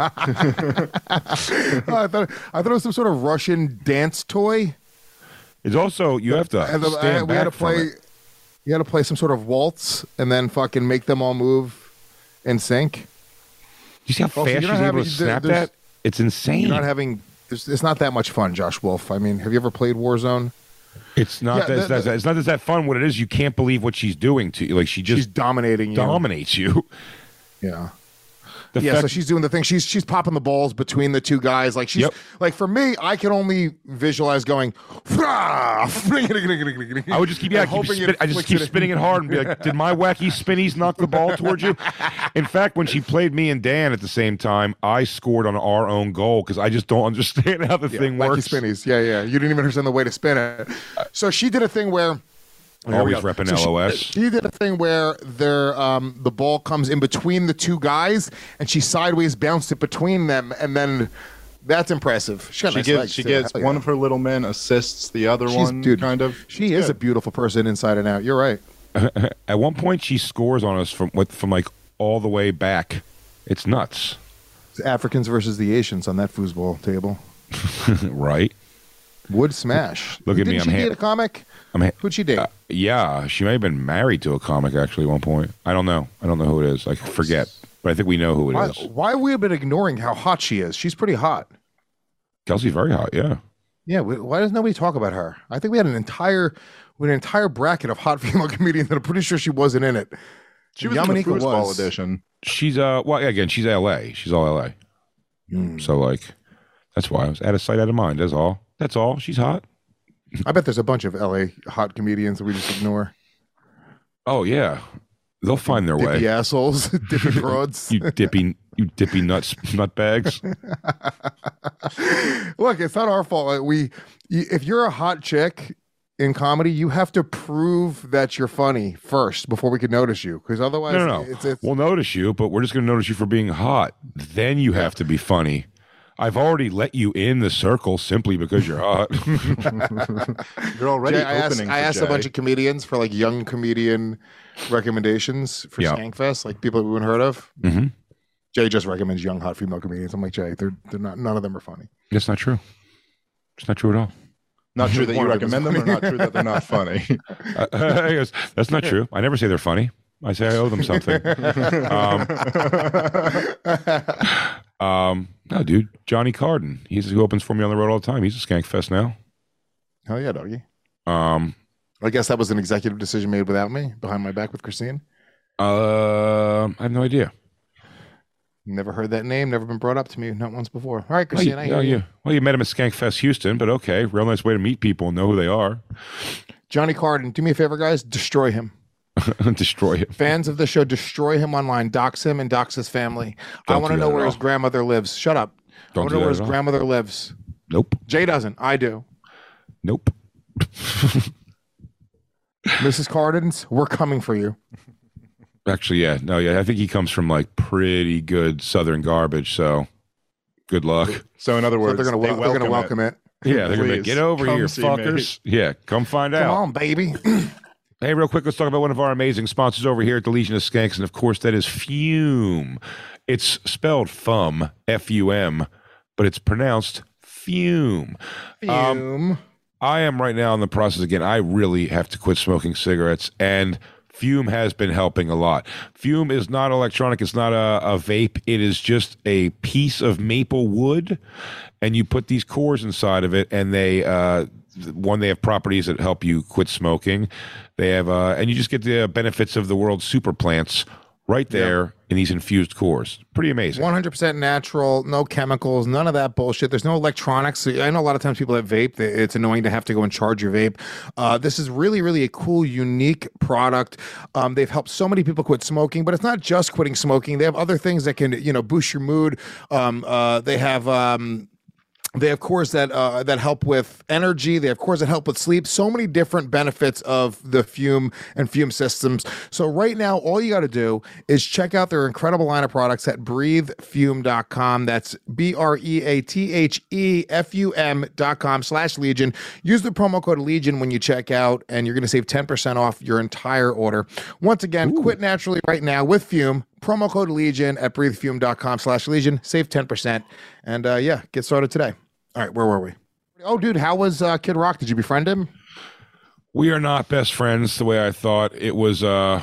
I thought I thought it was some sort of Russian dance toy. It's also you have to And the- stand I- we back had to from play. it. You had to play some sort of waltz and then fucking make them all move in sync. You see how Also, fast you're she's not able having- to snap there's- that? It's insane. You're not having. There's, it's not that much fun, Josh Wolf. I mean, have you ever played Warzone? It's not Yeah, that, the- it's, not that- it's not that, that fun. What it is, you can't believe what she's doing to you. Like she She's just dominating you. dominates you. Yeah. The yeah, fact- so she's doing the thing. She's she's popping the balls between the two guys. Like she's Yep. like for me, I can only visualize going. I I would just keep yeah, I, keep spin, I just keep spinning it hard and be like, "Did my wacky spinnies knock the ball towards you?" In fact, when she played me and Dan at the same time, I scored on our own goal because I just don't understand how the Yeah, thing wacky works. spinnies. Yeah, yeah. You didn't even understand the way to spin it. So she did a thing where. Here we Always go. repping So she- L O S. She, did a thing where there, um, the ball comes in between the two guys, and she sideways bounced it between them, and then that's impressive. She, got She nice gives legs, she too. gets Hell one yeah. of her little men assists the other She's- one. dude, kind of. She It's is a good. beautiful person inside and out. You're right. At one point, she scores on us from with from like all the way back. It's nuts, It's Africans versus the Asians on that foosball table. right? Would smash. Look at me, Didn't I'm she ha- date a comic? I'm ha- Who'd she date? Uh, yeah, she may have been married to a comic actually at one point. I don't know. I don't know who it is. I forget, but I think we know who it why, is. why have we been ignoring how hot she is? She's pretty hot. Kelsey's very hot. Yeah. Yeah, we, why does nobody talk about her? I think we had an entire we had an entire bracket of hot female comedians that I'm pretty sure she wasn't in it. She was in the Yamanika foosball was. edition. She's uh well again she's L A. She's all L A. Hmm. So like that's why I was out of sight, out of mind. That's all. That's all. She's hot. I bet there's a bunch of L A hot comedians that we just ignore. Oh yeah, they'll find their Dippy way. assholes, dippy broads. You dippy you dippy nuts nut bags. Look, it's not our fault. Like, we, you, if you're a hot chick in comedy, you have to prove that you're funny first before we can notice you. Because otherwise, No, no, no. it's, it's We'll notice you, but we're just going to notice you for being hot. Then you have to be funny. I've already let you in the circle simply because you're hot. You're already Jay, I asked, opening. I for asked a Jay. bunch of comedians for like young comedian recommendations for Yeah. Skankfest, like people we haven't heard of. mm-hmm. Jay just recommends young hot female comedians. I'm like, Jay, they're they're not. None of them are funny. That's not true. It's not true at all. Not true that you One of them is recommend them, or funny. not true that they're not funny. Uh, he goes, that's not true. I never say they're funny. I say I owe them something. um, um, no, dude, Johnny Carden. He's who opens for me on the road all the time. He's a Skankfest now. Hell yeah, doggy. Um, I guess that was an executive decision made without me, behind my back with Christine. uh, I have no idea. Never heard that name. Never been brought up to me. Not once before. All right, Well, Christine. you, I hear well, you. you, well, you met him at Skankfest Houston, but okay, real nice way to meet people and know who they are. Johnny Carden. Do me a favor, guys. Destroy him. Destroy him. Fans of the show, destroy him online, dox him, and dox his family. I Don't want to do know that where at his all. grandmother lives. Shut up. Don't I want do to know that where his at all. grandmother lives. Nope. Jay doesn't. I do. Nope. Missus Cardens, we're coming for you. Actually, yeah. No, yeah. I think he comes from like pretty good Southern garbage. So good luck. So in other So words, they're going to they they're going to welcome it. Yeah, they're gonna be, Please, get over come here, see me. fuckers. Yeah, come find Come out. on, baby. Hey, real quick, let's talk about one of our amazing sponsors over here at the Legion of Skanks, and of course, that is Fume. It's spelled Fum, F U M, but it's pronounced Fume. Um, Fume. I am right now in the process again. I really have to quit smoking cigarettes, and Fume has been helping a lot. Fume is not electronic. It's not a, a vape. It is just a piece of maple wood, and you put these cores inside of it, and they uh, one they have properties that help you quit smoking. They have, uh, and you just get the benefits of the world's super plants right there in these infused cores. Pretty amazing. one hundred percent natural, no chemicals, none of that bullshit. There's no electronics. I know a lot of times people that vape, they- it's annoying to have to go and charge your vape. Uh, this is really, really a cool, unique product. Um, they've helped so many people quit smoking, but it's not just quitting smoking. They have other things that can, you know, boost your mood. Um, uh, they have... Um, They have cores that uh, that help with energy. They have cores that help with sleep. So many different benefits of the Fume and Fume systems. So right now, all you got to do is check out their incredible line of products at breathe fume dot com. That's B R E A T H E F U M dot com slash Legion. Use the promo code Legion when you check out, and you're going to save ten percent off your entire order. Once again, Ooh. Quit naturally right now with Fume. Promo code Legion at breathe fume dot com slash Legion. Save ten percent. And uh, yeah, get started today. All right, where were we? Oh, dude, how was uh, Kid Rock? Did you befriend him? We are not best friends the way I thought. It was uh,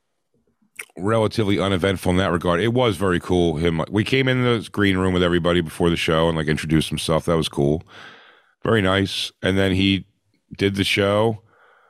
relatively uneventful in that regard. It was very cool. Him, we came in the green room with everybody before the show and like introduced himself. That was cool. Very nice. And then he did the show.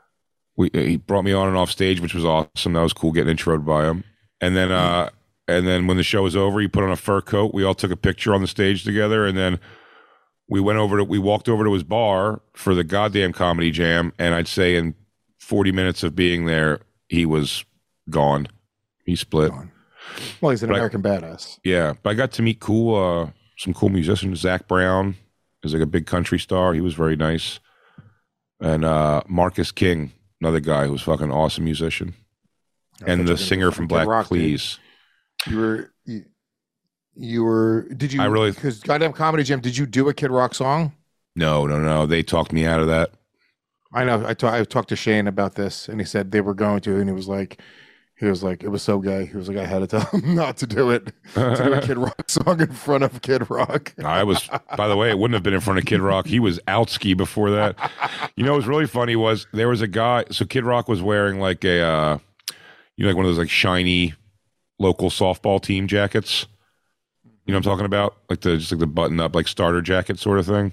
We he brought me on and off stage, which was awesome. That was cool getting introed by him. And then uh, and then when the show was over, he put on a fur coat. We all took a picture on the stage together, and then we went over to we walked over to his bar for the goddamn comedy jam. And I'd say in forty minutes of being there, he was gone. He split. Gone. Well, he's an But I- American badass. Yeah, but I got to meet cool, uh, some cool musicians. Zach Brown is like a big country star. He was very nice. And uh, Marcus King, another guy who was fucking awesome musician. I And thought you the were gonna singer go from Kid Black Rock, dude. Please. You were, you, you were, did you, I really- because goddamn Comedy Jam, did you do a Kid Rock song? No, no, no. They talked me out of that. I know. I ta- I talked to Shane about this, and he said they were going to, and he was like, he was like, it was so gay. He was like, I had to tell him not to do it, to do a Kid Rock song in front of Kid Rock. I was, by the way, it wouldn't have been in front of Kid Rock. He was out ski before that. You know what was really funny was there was a guy, so Kid Rock was wearing like a, uh, you know, like one of those like shiny local softball team jackets. You know what I'm talking about? Like the, just like the button up, like starter jacket sort of thing.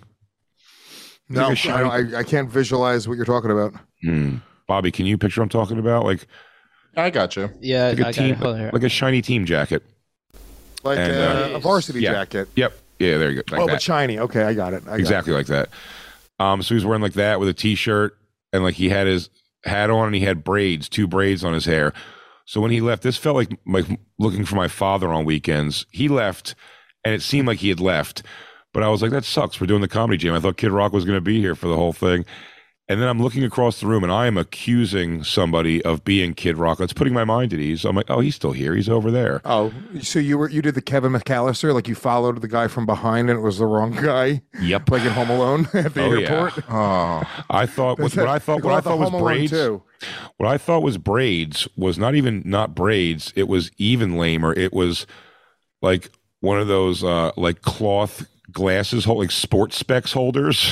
It's No, like a I, shiny- I, I can't visualize what you're talking about. Hmm. Bobby, can you picture what I'm talking about? Like, I got you. Yeah, like a I got team, it. Hold on here. like a shiny team jacket. Like And, uh, uh, a varsity yeah. jacket. Yep. Yeah, there you go. Like oh, that. but shiny. Okay, I got it. I got Exactly like that. Um, so he was wearing like that with a t-shirt, and like he had his hat on, and he had braids, two braids on his hair. So when he left, this felt like like looking for my father on weekends. He left, and it seemed like he had left, but I was like, that sucks. We're doing the comedy jam. I thought Kid Rock was going to be here for the whole thing. And then I'm looking across the room, and I am accusing somebody of being Kid Rock. It's putting my mind at ease. I'm like, oh, he's still here. He's over there. Oh, so you were you did the Kevin McAllister, like you followed the guy from behind and it was the wrong guy? Yep. Like in Home Alone at the Oh, airport? yeah. Oh, I thought what, what I thought They what I call it thought the was Home Alone braids. too. What I thought was braids was not even not braids. It was even lamer. It was like one of those uh, like cloth glasses, hold, like sports specs holders.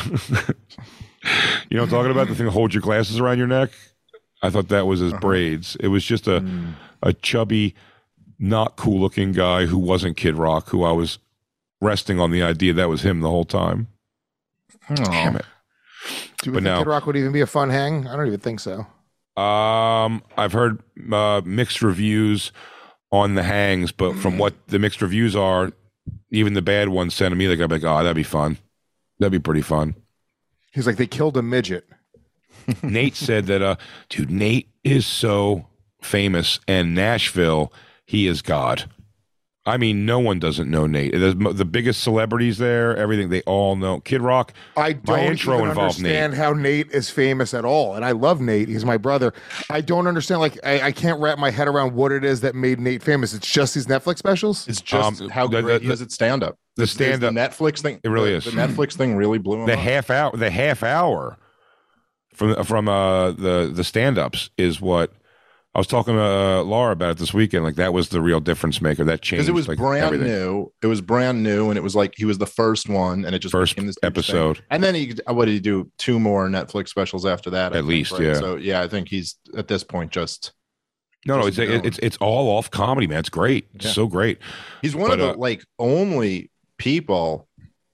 You know what I'm talking about? The thing that holds your glasses around your neck. I thought that was his braids. It was just a Mm. a chubby, not cool looking guy who wasn't Kid Rock, who I was resting on the idea that was him the whole time. Damn it. Do we But think now- Kid Rock would even be a fun hang? I don't even think so. Um, I've heard uh, mixed reviews on the hangs, but from what the mixed reviews are, even the bad ones sent to me, like I'm like, oh, that'd be fun. That'd be pretty fun. He's like, they killed a midget. Nate said that, uh, dude, Nate is so famous, and Nashville, he is God. I mean, no one doesn't know Nate. There's mo- the biggest celebrities there, everything, they all know. Kid Rock, I my don't intro even involved understand Nate. how Nate is famous at all, and I love Nate. He's my brother. I don't understand. Like, I, I can't wrap my head around what it is that made Nate famous. It's just these Netflix specials. It's just Um, how the- great the- he is at stand up. the stand-up- the Netflix thing. It really the, is. The Netflix thing really blew him The up. half hour, the half hour from from uh, the the stand-ups is what I was talking to uh, Laura about it this weekend. Like that was the real difference maker. That changed Because it was like, brand everything. new. It was brand new, and it was like he was the first one, and it just First became this huge episode. thing. And then he, what did he do? Two more Netflix specials after that, I At think, least, right? yeah. So yeah, I think he's at this point just. No, no, just it's known. it's it's all off comedy, man. It's great. It's Yeah. so great. He's one But, of the uh, like only people.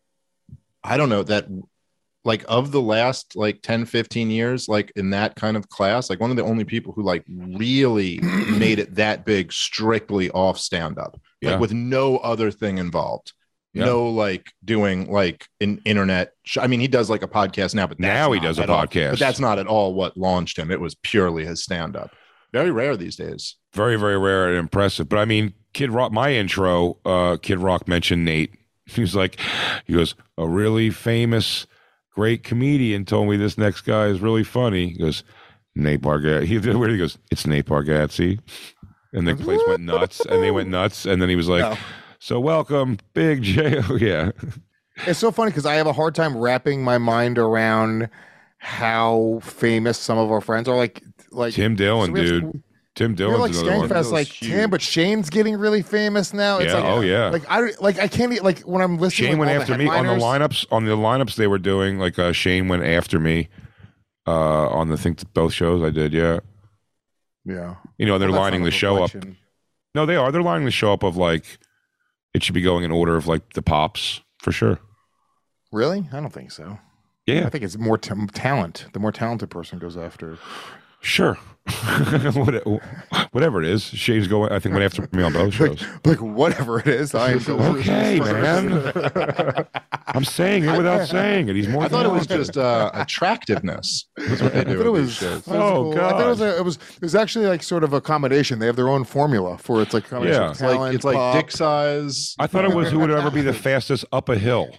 I don't know that. Like of the last like ten, fifteen years, like in that kind of class, like one of the only people who like really made it that big strictly off stand up, Yeah. like with no other thing involved. Yeah. No, like doing like an internet. Sh- I mean, he does like a podcast now, but that's Now he not does a at all- podcast. But that's not at all what launched him. It was purely his stand up. Very rare these days. Very, very rare and impressive. But I mean, Kid Rock, my intro, uh, Kid Rock mentioned Nate. He's like, he goes, a really famous, great comedian told me this next guy is really funny. He goes, Nate Bargatze. He did weird. He goes, it's Nate Bargatze. And the place went nuts, and they went nuts. And then he was like, No. so welcome, Big J. Oh, yeah. It's so funny because I have a hard time wrapping my mind around how famous some of our friends are. Like, like Tim Dillon, so we have- dude. Tim You're like Dillon's another one. Skankfest, like Tim, but Shane's getting really famous now. It's Yeah, like, oh, yeah. Like I like I can't e- like when I'm listening. Shane like, went all after the me on the headliners- lineups. On the lineups they were doing, like uh, Shane went after me uh, on the I think both shows I did. Yeah, Yeah, you know they're Well, that's lining not the a show up. reflection. No, they are. They're lining the show up of like it should be going in order of like the pops for sure. Really? I don't think so. Yeah, I think it's more t- talent. The more talented person goes after. Sure. What- Whatever it is, Shane's going. I think went after me on both shows. Like whatever it is, I am going Okay, man. I'm saying it without saying it. He's more. I thought it was talented. just uh, attractiveness. That's what they I do. thought it with was these shows. physical. Oh, I thought it God. was, a, it was it was actually like sort of a combination. They have their own formula for it's like a combination Yeah. of It's like talent, it's like pop, dick size. I thought it was who would ever be the fastest up a hill.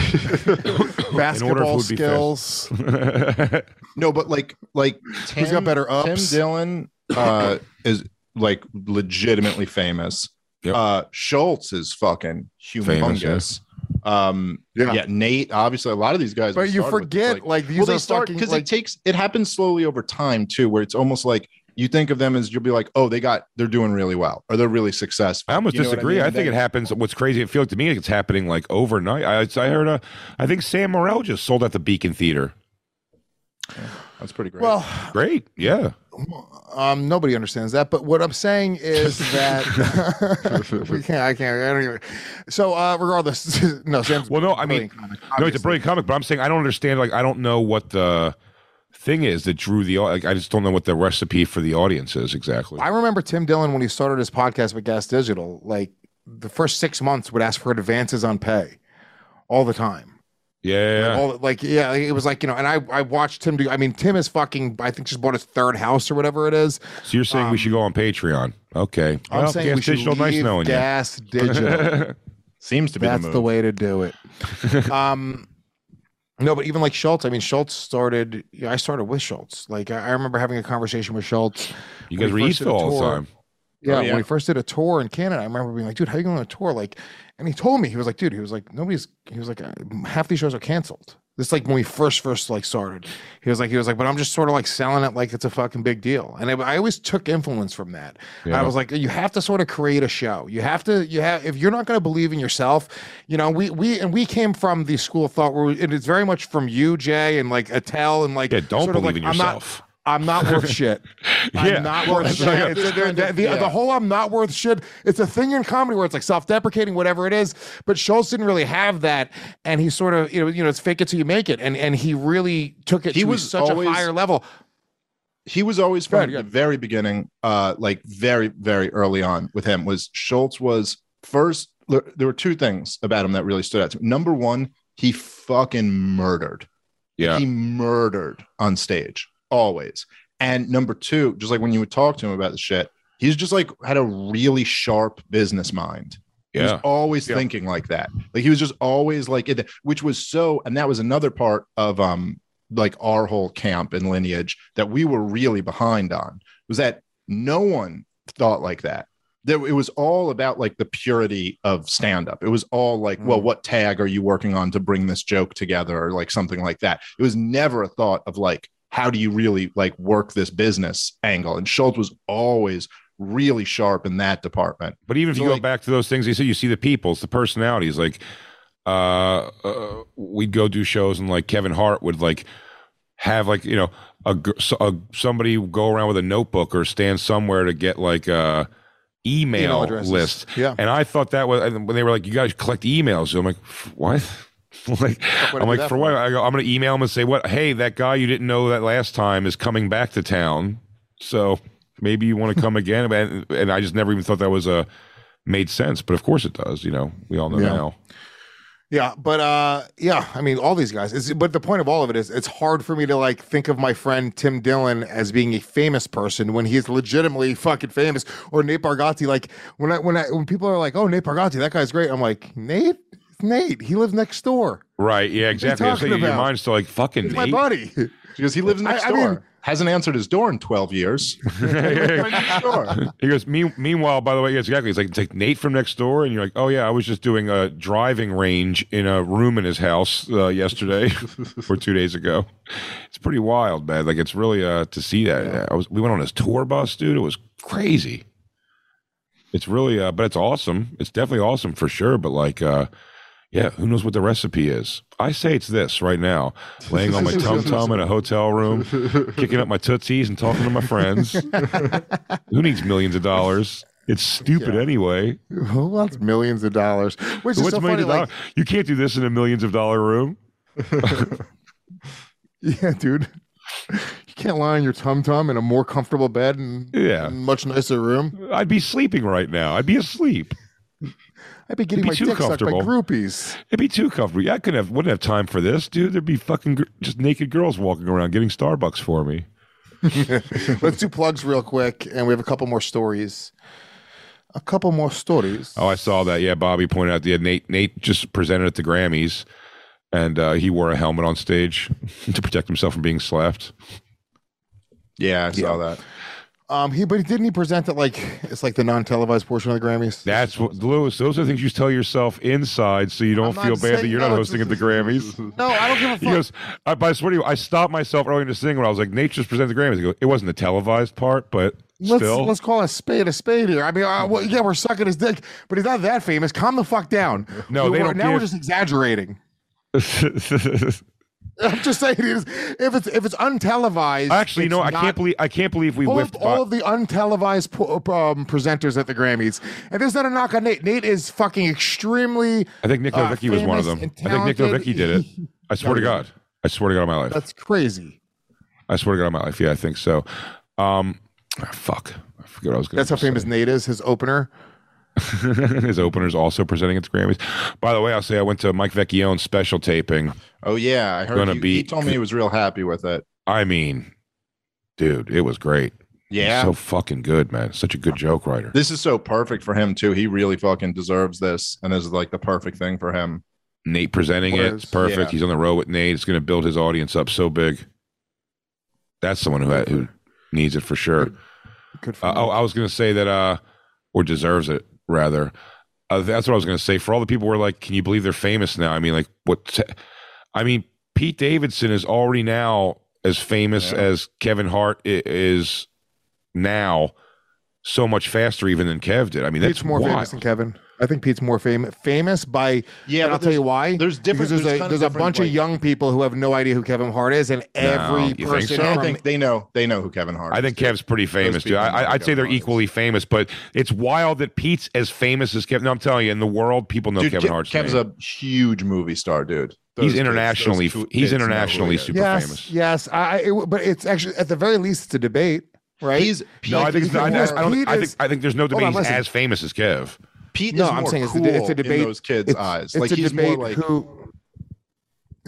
basketball who'd be skills. No, but like like Tim, Who's got better ups? Tim Dillon uh, is like legitimately famous. Yep. Uh, Schultz is fucking Famous, humongous. Um, Yeah. yeah. Nate. Obviously, a lot of these guys. But we you started with, forget, like, these well, they are start fucking, because like- it takes it happens slowly over time too, where it's almost like you think of them as you'll be like, oh, they got they're doing really well or they're really successful. I almost You know what disagree. I, mean? think Then- it happens. What's crazy? It feels to me like it's happening like overnight. I, I heard a. I think Sam Morril just sold out the Beacon Theater. That's pretty great. Well, Great. Yeah. um, nobody understands that. But what I'm saying is that we can't. I can't. I don't even. So, uh, regardless, no. Sam's Well, no. I brilliant mean, comic, no, it's a obviously. brilliant comic, but I'm saying I don't understand. Like, I don't know what the thing is that drew the. Like, I just don't know what the recipe for the audience is exactly. I remember Tim Dillon when he started his podcast with Gas Digital. Like the first six months, would ask for advances on pay all the time. Yeah. Like, all, like yeah, it was like you know, and I I watched Tim do. I mean, Tim is fucking. I think just bought his third house or whatever it is. So you're saying we should go on Patreon? Okay. I'm Well, saying Gas we should Digital, nice leave knowing Gas you. Digital. Seems to be That's the, the, move. way to do it. um, no, but even like Schultz. I mean, Schultz started. Yeah, I started with Schultz. Like I, I remember having a conversation with Schultz. You when guys he were first did a Eastville all the tour. time. Yeah, Oh, yeah. when he first did a tour in Canada, I remember being like, "Dude, how you going on a tour?" Like, and he told me he was like, "Dude, he was like, nobody's." He was like, uh, "Half these shows are canceled." This like when we first first like started. He was like, he was like, "But I'm just sort of like selling it like it's a fucking big deal." And I, I always took influence from that. Yeah. I was like, you have to sort of create a show. You have to, you have if you're not going to believe in yourself, you know. We we and we came from the school of thought where we, it is very much from you, Jay, and like Attell, and like Yeah, don't sort of believe like, in I'm not- yourself. I'm not worth shit. Yeah. I'm not Well, worth that's shit. like- It's a- the, the, the whole I'm not worth shit. It's a thing in comedy where it's like self-deprecating, whatever it is. But Schultz didn't really have that, and he sort of, you know, you know, it's fake it till you make it, and and he really took it He to was such always- a higher level. He was always Go from ahead, the very beginning, uh, like very, very early on with him was Schultz was first. There were two things about him that really stood out to me. Number one, he fucking murdered. Yeah. He murdered on stage always. And number two, just like when you would talk to him about the shit, he's just like had a really sharp business mind. He Yeah. was always Yeah. thinking like that. Like he was just always like it, which was so, and that was another part of um like our whole camp and lineage that we were really behind on, was that no one thought like that. There, it was all about like the purity of stand-up. It was all like, mm. well, what tag are you working on to bring this joke together, or like something like that. It was never a thought of like, how do you really like work this business angle? And Schultz was always really sharp in that department. But even if so you like, go back to those things, you see, you see the peoples, the personalities. Like, uh, uh, we'd go do shows, and like Kevin Hart would like have like you know a, a somebody go around with a notebook or stand somewhere to get like a email, email list. Yeah, and I thought that was when they were like, you guys collect emails. So I'm like, what? like I'm like, for what? I go, I'm going to email them and say, what? Hey, that guy you didn't know that last time is coming back to town. So maybe you want to come again. And, and I just never even thought that was a made sense. But of course it does. You know, we all know yeah. now. Yeah, but uh, yeah, I mean, all these guys. It's, but the point of all of it is, it's hard for me to like think of my friend Tim Dillon as being a famous person when he's legitimately fucking famous, or Nate Bargatze. Like when I when I when people are like, "Oh, Nate Bargatze, that guy's great," I'm like, Nate, it's Nate. He lives next door. Right? Yeah, exactly. What are you So your talking about? mind's still like fucking He's Nate. my buddy. Because he lives next I, I door. mean, hasn't answered his door in twelve years. He goes, Me- meanwhile, by the way, yes, exactly. It's like, it's like Nate from next door. And you're like, oh, yeah, I was just doing a driving range in a room in his house uh, yesterday or two days ago. It's pretty wild, man. Like, it's really uh, to see that. Yeah. I was, we went on his tour bus, dude. It was crazy. It's really, uh, but it's awesome. It's definitely awesome for sure. But like, uh, yeah, who knows what the recipe is? I say it's this right now, laying on my tum-tum in a hotel room, kicking up my tootsies and talking to my friends. Who needs millions of dollars? It's stupid yeah. anyway. Who wants millions of dollars? Which is What's so millions funny, of like, dollars? You can't do this in a millions of dollar room. Yeah, dude. You can't lie on your tum-tum in a more comfortable bed and yeah. a much nicer room. I'd be sleeping right now. I'd be asleep. I'd be getting be my too dick sucked by comfortable. groupies. It'd be too comfortable. I couldn't have, wouldn't have time for this, dude. There'd be fucking gr- just naked girls walking around getting Starbucks for me. Let's do plugs real quick, and we have a couple more stories. A couple more stories. Oh, I saw that. Yeah, Bobby pointed out. Yeah, Nate. Nate just presented at the Grammys, and uh, he wore a helmet on stage to protect himself from being slapped. Yeah, I saw Yeah. that. Um, he but didn't he present it like it's like the non-televised portion of the Grammys? That's what, Lewis. Those are things you tell yourself inside, so you don't I'm feel not bad that saying- you're no, not it's hosting at just- the Grammys. No, I don't give a fuck. He goes, I, but I swear to you, I stopped myself earlier to sing when I was like, Nate just presented the Grammys. He goes, it wasn't the televised part, but Let's still. let's call a spade a spade here. I mean, uh, well, yeah, we're sucking his dick, but he's not that famous. Calm the fuck down. No, we, they we're, don't now we're give- just exaggerating. I'm just saying, it is, if it's if it's untelevised. Actually, you know, I it's can't not- believe I can't believe we all whiffed of, by. all of the untelevised po- um, presenters at the Grammys, and there's not a knock on Nate. Nate is fucking extremely. I think Nick uh, Novicki was one of them. famous I and think Nick talented. Novicki did it. I swear to No, God. I swear to God on my life. That's crazy. I swear to God on my life. Yeah, I think so. Um, ah, fuck. I forget what I was going to That's how famous Nate is. His opener. His opener's also presenting at the Grammys. By the way, I'll say I went to Mike Vecchione's special taping. Oh yeah, I heard. Gonna You, be- he told me he was real happy with it. I mean, dude, it was great. Yeah. So fucking good, man. Such a good joke writer. This is so perfect for him too. He really fucking deserves this, and this is like the perfect thing for him. Nate presenting it. It's perfect. Yeah. He's on the road with Nate. It's going to build his audience up so big. That's someone who had, who needs it for sure. Good for Uh, him. oh, I was going to say that, uh, or deserves it rather. Uh, that's what I was going to say. For all the people who are like, can you believe they're famous now? I mean, like, what? I mean, Pete Davidson is already now as famous Yeah. as Kevin Hart i- is now, so much faster even than Kev did. I mean, Pete's that's more wild. famous than Kevin. I think Pete's more famous. Famous by Yeah, and but I'll tell you there's- why. there's different- Because there's, there's a kind of there's a different, bunch of like- young people who have no idea who Kevin Hart is, and every you think person. so? I from- think they know. They know who Kevin Hart. I is, think too. Kev's pretty famous, dude. people know I, who I'd say Kevin they're Hart is. equally famous, but it's wild that Pete's as famous as Kevin. No, I'm telling you, in the world, people know Dude, Kevin Ke- Hart's Kev's name. a huge movie star, dude. Those He's kids- internationally- those two he's kids know who internationally he is. super yes, famous. yes. I, it, but it's actually at the very least it's a debate, right? He's No, I think it's not, I, Because I don't, Pete I think is- I think there's no Hold debate on, he's listen. as famous as Kev. Pete No, is I'm more saying it's a, cool it's a debate in those kids' it's, eyes. It's Like a he's debate more like who.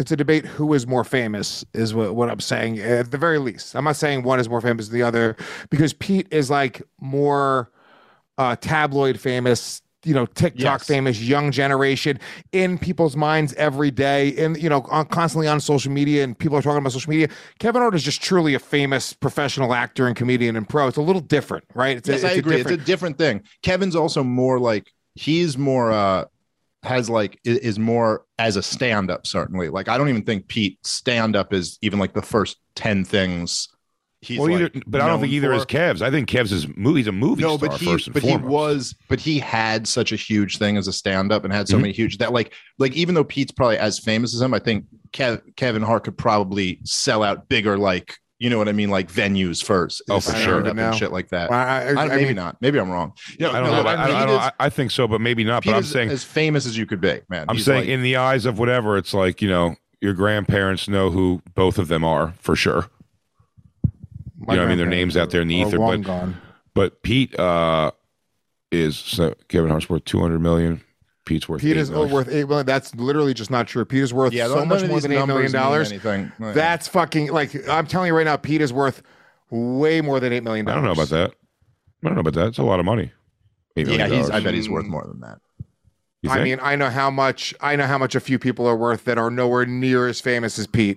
it's a debate who is more famous is what, what I'm saying at the very least. I'm not saying one is more famous than the other because Pete is like more uh, tabloid famous, you know, TikTok Yes. famous, young generation in people's minds every day, and you know, on, constantly on social media, and people are talking about social media. Kevin Hart is just truly a famous professional actor and comedian and pro. It's a little different, right? It's Yes, a, I it's agree. A it's a different, different thing. Kevin's also more like he's more uh has like i- is more as a stand-up, certainly. Like I don't even think Pete stand-up is even like the first ten things he's well, either, like but I don't think known either for. is Kev's. I think Kev's is mo- he's a movie No, star but he, first and but foremost. he was, but he had such a huge thing as a stand-up and had so Mhm. many huge that like, like even though Pete's probably as famous as him, I think Kev, Kevin Hart could probably sell out bigger, like you know what I mean, like venues first. Oh, for stand sure. up and shit like that. I, I, I, I maybe mean, not. Maybe I'm wrong. You know, I don't no, know. But I, Pete I, don't, is- I, I think so, but maybe not. Pete But I'm is saying as famous as you could be, man. I'm He's saying like- in the eyes of whatever, it's like, you know, your grandparents know who both of them are for sure. My you know what I mean? Their grandparents names out there in the are ether. long But, gone. but Pete uh, is, so Kevin Hart's worth two hundred million. Pete's worth Pete eight is million. worth eight million. That's literally just not true. Pete is worth Yeah, so none much of more these than eight million numbers mean dollars. anything. Right. That's fucking like I'm telling you right now. Pete is worth way more than eight million I dollars. don't know about that. I don't know about that. It's a lot of money. eight Yeah, million he's. I dollars. bet he's worth more than that. You I think? mean, I know how much. I know how much a few people are worth that are nowhere near as famous as Pete.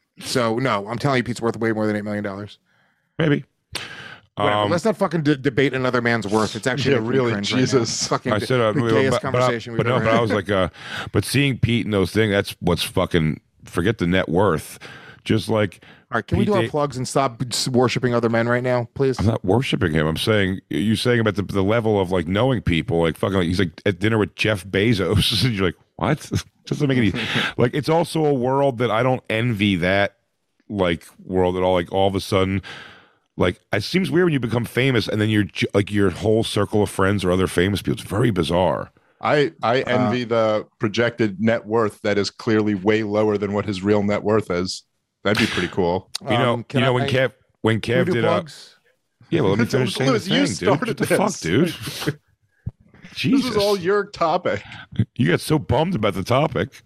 So no, I'm telling you, Pete's worth way more than eight million dollars. maybe. Whatever. Um, Let's not fucking de- debate another man's worth. It's actually Yeah, making me really, cringe right now. Jesus. It's fucking I said uh, the but- gayest but, but, I- conversation we've but no, ever but I had. was like, uh, but seeing Pete and those things, that's what's fucking. Forget the net worth. Just like, all right, can we Pete do our Da- plugs and stop worshiping other men right now, please? I'm not worshiping him. I'm saying you're saying about the, the level of like knowing people, like fucking. Like, he's like at dinner with Jeff Bezos, and you're like, what? Doesn't make any. Like it's also a world that I don't envy. That like world at all. Like all of a sudden, like it seems weird when you become famous, and then you're j- like your whole circle of friends or other famous people. It's very bizarre. I I Uh, envy the projected net worth that is clearly way lower than what his real net worth is. That'd be pretty cool. You know, Um, can you know I- when Kev when Can we Kev do did. Uh, plugs? yeah, well, let me finish saying the Louis, you thing, dude. started What the fuck, this. dude? Jesus, This is all your topic. you got so bummed about the topic.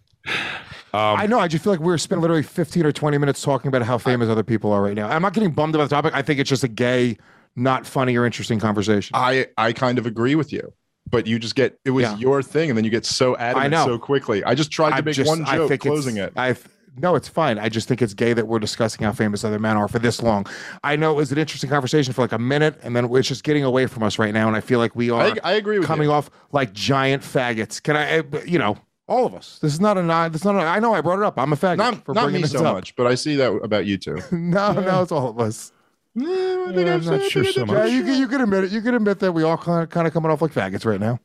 Um, I know. I just feel like we're spending literally fifteen or twenty minutes talking about how famous other people are right now. I'm not getting bummed about the topic. I think it's just a gay, not funny or interesting conversation. I I kind of agree with you, but you just get it was Yeah. your thing, and then you get so adamant know. so quickly. I just tried to I'm make just- one I joke think closing it's- it. I no, it's fine. I just think it's gay that we're discussing how famous other men are for this long. I know it was an interesting conversation for like a minute, and then it's just getting away from us right now. And I feel like we are I, I agree with coming you. off like giant faggots. Can I, uh, you know, all of us. This is not a non. This is not. A, I know I brought it up. I'm a faggot Not, for not bringing me this so up. much, but I see that about you too. No, no, it's all of us. I think Yeah, I've I'm not said- sure I think so I've much. Yeah, said- you can, you can admit it. You can admit that we all kind of, kind of coming off like faggots right now.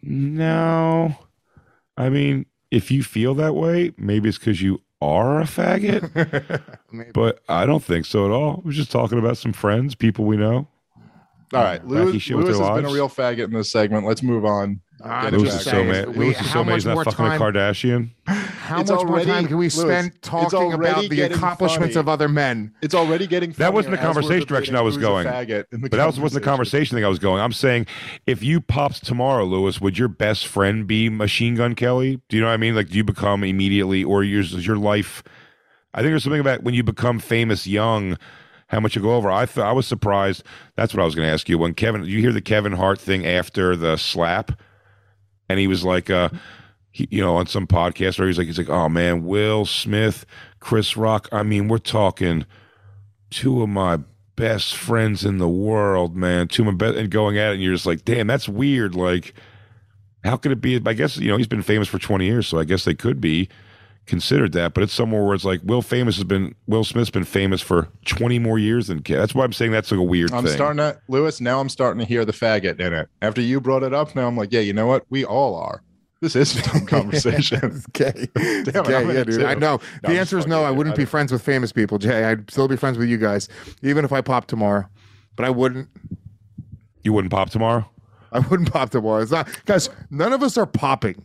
No, I mean, if you feel that way, maybe it's because you are a faggot. Maybe. But I don't think so at all. We're just talking about some friends, people we know. All right, Wacky Lewis, shit with Lewis their has been a lives. real faggot in this segment. Let's move on. I'm Get it Lewis just is back. so saying, mad. we- Lewis is how so mad he's much not more fucking a time- Kardashian. How It's much more already- time can we Lewis, spend it's talking already about the getting accomplishments funny. of other men? It's already getting. That wasn't the funnier as we're conversation direction I debating was who's a going. faggot in the But that was, wasn't the conversation thing I was going. I'm saying, if you popped tomorrow, Lewis, would your best friend be Machine Gun Kelly? Do you know what I mean? Like, do you become immediately, or your your life? I think there's something about when you become famous young, how much you go over. I th- I was surprised. That's what I was going to ask you. When Kevin, you hear the Kevin Hart thing after the slap, and he was like, uh, he, you know, on some podcast where he's like, he's like, oh man, Will Smith, Chris Rock. I mean, we're talking two of my best friends in the world, man. Two of my best, and going at it, and you're just like, damn, that's weird. Like, how could it be? I guess, you know, he's been famous for twenty years, so I guess they could be considered that, but it's somewhere where it's like Will famous has been Will Smith's been famous for twenty more years than Kev. That's why I'm saying that's like a weird I'm thing. starting to Lewis. Now I'm starting to hear the faggot in it. After you brought it up, now I'm like, yeah, you know what? We all are. This is a dumb conversation. It's gay. It's Damn it, gay, I'm in yeah, it dude. too. I know. No, The I'm answer just is no. fucking I wouldn't kidding. be friends with famous people, Jay. I'd still be friends with you guys, even if I popped tomorrow. But I wouldn't. You wouldn't pop tomorrow? I wouldn't pop tomorrow. It's not, guys. None of us are popping.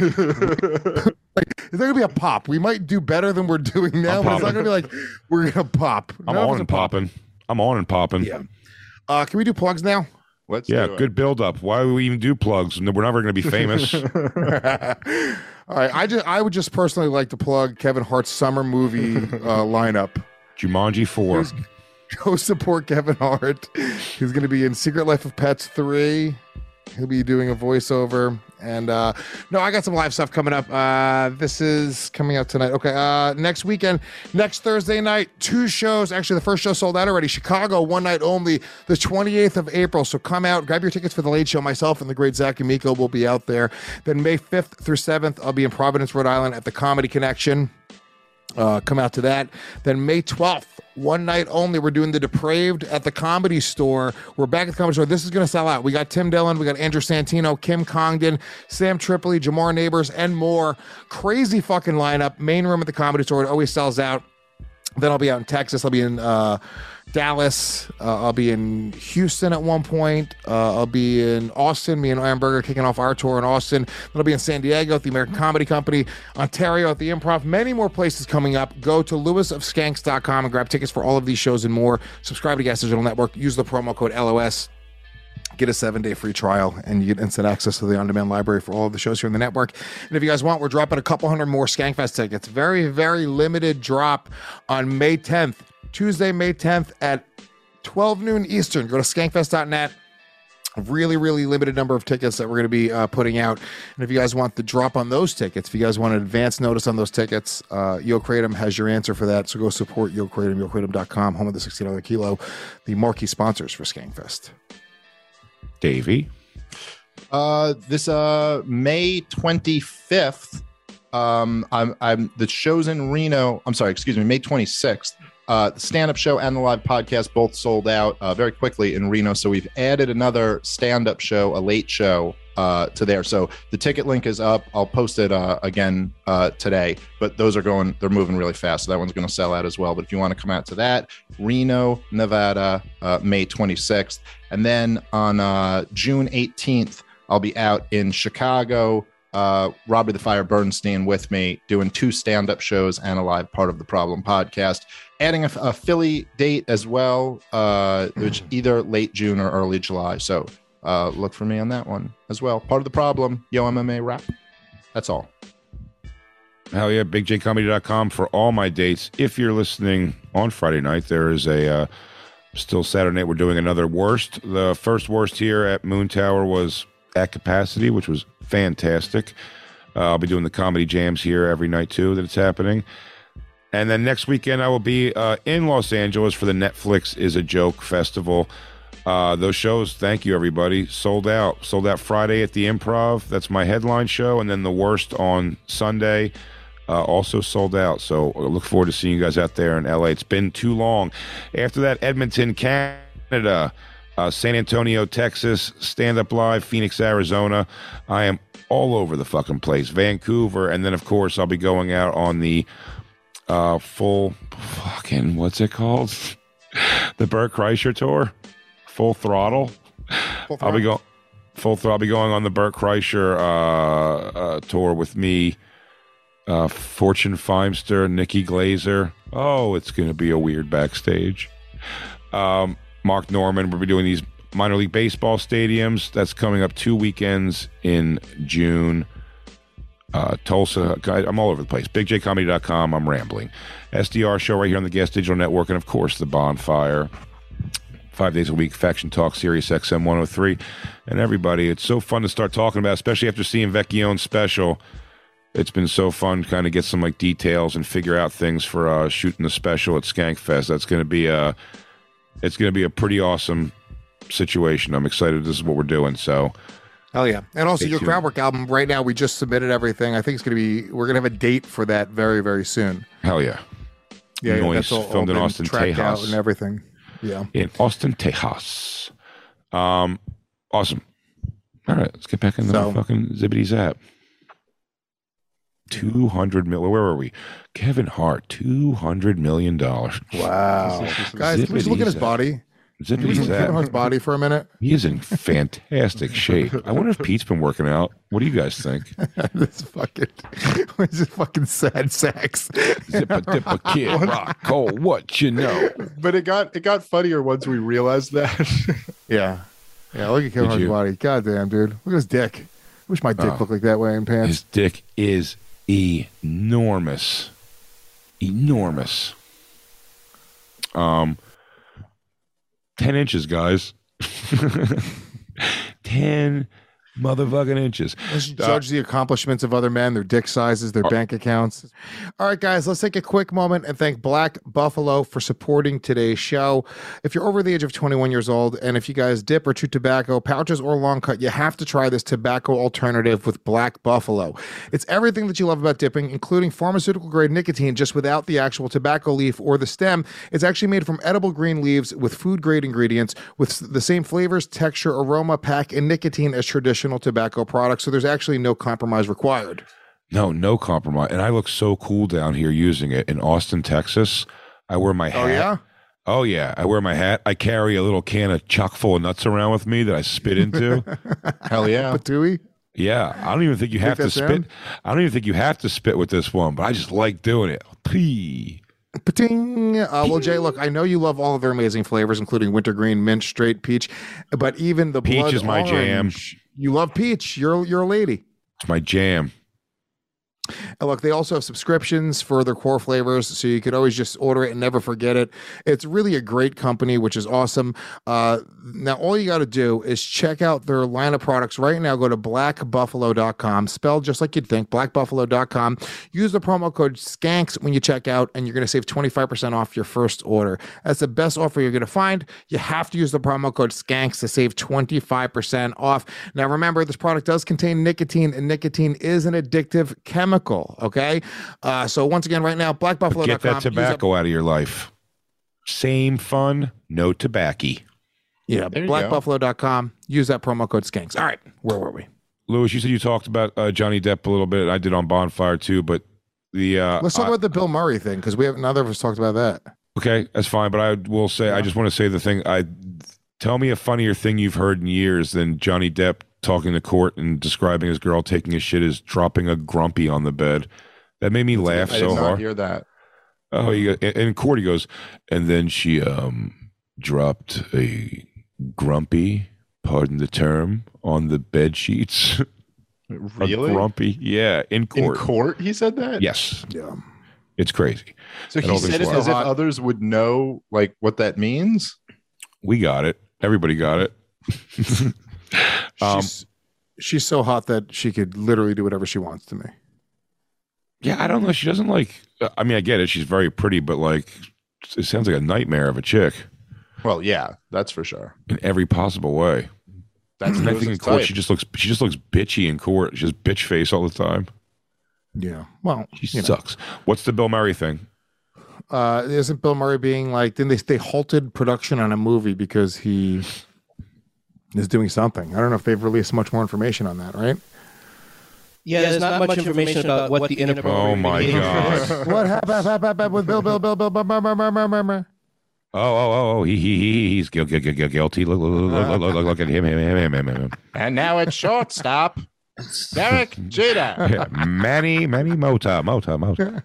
Like, it's not gonna be a pop. We might do better than we're doing now, I'm but it's not popping. gonna be like we're gonna pop. I'm None of on us and are popping. popping. I'm on and popping. Yeah. Uh, can we do plugs now? Let's Yeah, do it. good build up. Why would we even do plugs? We're never going to be famous. All right, I just I would just personally like to plug Kevin Hart's summer movie uh, lineup. Jumanji four. Go support Kevin Hart. He's going to be in Secret Life of Pets three. He'll be doing a voiceover. And uh, no, I got some live stuff coming up. Uh, this is coming out tonight. Okay, uh, next weekend, next Thursday night, two shows. Actually, the first show sold out already. Chicago, one night only, the twenty-eighth of April. So come out, grab your tickets for the late show. Myself and the great Zach Amico will be out there. Then May fifth through seventh, I'll be in Providence, Rhode Island at the Comedy Connection. Uh, come out to that. Then May twelfth, one night only, we're doing The Depraved at the Comedy Store. We're back at the Comedy Store. This is going to sell out. We got Tim Dillon, we got Andrew Santino, Kim Congdon, Sam Tripoli, Jamar Neighbors, and more. Crazy fucking lineup. Main room at the Comedy Store. It always sells out. Then I'll be out in Texas. I'll be in uh, Dallas. Uh, I'll be in Houston at one point. Uh, I'll be in Austin. Me and Iron Burger kicking off our tour in Austin. Then I'll be in San Diego at the American Comedy Company, Ontario at the Improv. Many more places coming up. Go to lewis of skanks dot com and grab tickets for all of these shows and more. Subscribe to Gas Digital Network. Use the promo code L O S. Get a seven-day free trial, and you get instant access to the on-demand library for all of the shows here in the network. And if you guys want, we're dropping a couple hundred more Skankfest tickets. Very, very limited drop on May tenth. Tuesday, May tenth at twelve noon Eastern. Go to skankfest dot net. A really, really limited number of tickets that we're going to be uh, putting out. And if you guys want the drop on those tickets, if you guys want an advance notice on those tickets, uh, Yo Kratom has your answer for that. So go support Yo Kratom, yo kratom dot com, home of the sixteen dollars kilo, the marquee sponsors for Skankfest. Davey? Uh, this uh May twenty-fifth, um, I'm I'm the show's in Reno. I'm sorry, excuse me, May twenty-sixth. Uh, the stand-up show and the live podcast both sold out uh, very quickly in Reno. So we've added another stand-up show, a late show, uh, to there. So the ticket link is up. I'll post it uh, again uh, today. But those are going, they're moving really fast. So that one's going to sell out as well. But if you want to come out to that, Reno, Nevada, uh, May twenty-sixth. And then on uh, June eighteenth, I'll be out in Chicago. Uh, Robbie the Fire Bernstein with me doing two stand-up shows and a live Part of the Problem podcast. Adding a, a Philly date as well, uh, which either late June or early July. So uh, look for me on that one as well. Part of the Problem, Yo M M A Rap. That's all. Hell yeah, big j comedy dot com for all my dates. If you're listening on Friday night, there is a uh, still Saturday night. We're doing another Worst. The first Worst here at Moon Tower was at capacity, which was fantastic. Uh, I'll be doing the comedy jams here every night too that it's happening. And then next weekend I will be uh, in Los Angeles for the Netflix Is a Joke Festival. Uh, those shows, thank you everybody, sold out. Sold out Friday at the Improv. That's my headline show. And then the Worst on Sunday, uh, also sold out. So I look forward to seeing you guys out there in L A. It's been too long. After that, Edmonton, Canada. Uh, San Antonio, Texas, Stand Up Live, Phoenix, Arizona. I am all over the fucking place. Vancouver, and then of course I'll be going out on the uh, full fucking what's it called? The Bert Kreischer tour, Full Throttle. Full I'll be going full throttle. I'll be going on the Bert Kreischer uh, uh, tour with me, uh, Fortune Feimster, Nikki Glazer. Oh, it's gonna be a weird backstage. Um. Mark Norman, we'll be doing these minor league baseball stadiums. That's coming up two weekends in June. Uh, Tulsa, I'm all over the place. big j comedy dot com, I'm rambling. S D R show right here on the Gas Digital Network, and of course, The Bonfire. Five days a week, Faction Talk, Sirius X M one oh three. And everybody, it's so fun to start talking about, especially after seeing Vecchione's special. It's been so fun to kind of get some like details and figure out things for uh, shooting the special at Skankfest. That's going to be a... Uh, It's going to be a pretty awesome situation. I'm excited. This is what we're doing. So, hell yeah! And also, your tuned. Groundwork album right now. We just submitted everything. I think it's going to be. We're going to have a date for that very, very soon. Hell yeah! Yeah, yeah that's all, filmed all in Austin, Texas, and everything. Yeah, in Austin, Texas. Um, awesome. All right, let's get back into so, the fucking zippity zap. Two hundred million. Where were we? Kevin Hart, two hundred million dollars. Wow, guys, can we just look at his body? Zippity zap. Kevin Hart's body for a minute. He is in fantastic shape. I wonder if Pete's been working out. What do you guys think? This fucking, what's this fucking sad sex? Zippa dippa kid, rock cold. What you know? But it got it got funnier once we realized that. yeah, yeah. Look at Kevin Hart's body. God damn, dude. Look at his dick. Wish my dick Oh. looked like that way in pants. His dick is enormous. Enormous. Um, ten inches, guys. ten motherfucking inches. Let's Uh, judge the accomplishments of other men, their dick sizes, their bank accounts. All right, guys, let's take a quick moment and thank Black Buffalo for supporting today's show. If you're over the age of twenty-one years old, and if you guys dip or chew tobacco, pouches or long cut, you have to try this tobacco alternative with Black Buffalo. It's everything that you love about dipping, including pharmaceutical grade nicotine, just without the actual tobacco leaf or the stem. It's actually made from edible green leaves with food grade ingredients with the same flavors, texture, aroma, pack, and nicotine as traditional tobacco products, so there's actually no compromise required. No, no compromise. And I look so cool down here using it in Austin, Texas. I wear my hat. Oh, yeah? Oh, yeah. I wear my hat. I carry a little can of chock full of nuts around with me that I spit into. Hell yeah. Patooey? Yeah. I don't even think you Make have to that spit. sound? I don't even think you have to spit with this one, but I just like doing it. Pee. Pating. Uh, well, Jay, look, I know you love all of their amazing flavors, including wintergreen, mint, straight peach, but even the Peach blood is my jam. orange, you love peach. You're you're a lady. It's my jam. And look, they also have subscriptions for their core flavors, so you could always just order it and never forget it. It's really a great company, which is awesome. Uh, now, all you got to do is check out their line of products right now. Go to black buffalo dot com, spelled just like you'd think, black buffalo dot com. Use the promo code SKANKS when you check out, and you're going to save twenty-five percent off your first order. That's the best offer you're going to find. You have to use the promo code SKANKS to save twenty-five percent off. Now, remember, this product does contain nicotine, and nicotine is an addictive chemical, okay? Uh, so once again, right now, black buffalo dot com. Get that tobacco out of your life. Same fun, no tobacco. Yeah, black buffalo dot com. Use that promo code SKANKS. All right, where were we? Lewis, you said you talked about uh, Johnny Depp a little bit. I did on Bonfire too, but the uh, Let's talk I- about the Bill Murray thing, because we have neither of us talked about that. Okay, that's fine. But I will say, I just want to say the thing. I tell me a funnier thing you've heard in years than Johnny Depp talking to court and describing his girl taking his shit as dropping a grumpy on the bed. That made me laugh I so did not hard. hear that. Oh, you in in court he goes, and then she um dropped a grumpy, pardon the term, on the bed sheets. Really? A grumpy, yeah, in court. In court, he said that? Yes. Yeah. It's crazy. So I he don't think said it so. as if others would know like what that means? We got it. Everybody got it. um, she's, she's so hot that she could literally do whatever she wants to me. yeah, I don't know. She doesn't like. I mean, I get it. She's very pretty, but like, it sounds like a nightmare of a chick Well, yeah, that's for sure. in every possible way. That's And I think Lewis's in court type. she just looks. She just looks bitchy in court. She just bitch face all the time. Yeah. Well, She you know. sucks. What's the Bill Murray thing? Uh, isn't Bill Murray being like, then they, they halted production on a movie because he is doing something. I don't know if they've released much more information on that, right? Yeah, there's, not, much information about what the inappropriate Oh my behavior god. What happened, happened, happened with Bill, Bill, Bill, Bill, Bill, Bill, Bill, Bill, Bill, Bill, Bill. Oh, oh, oh, oh, he, he, he, he's guil- guil- guil- guilty. Look, look, look, look, look, look at him, him, him, him, him, him. And now it's shortstop. Derek Jeter. Yeah, Manny, Manny Mota, Mota, Mota.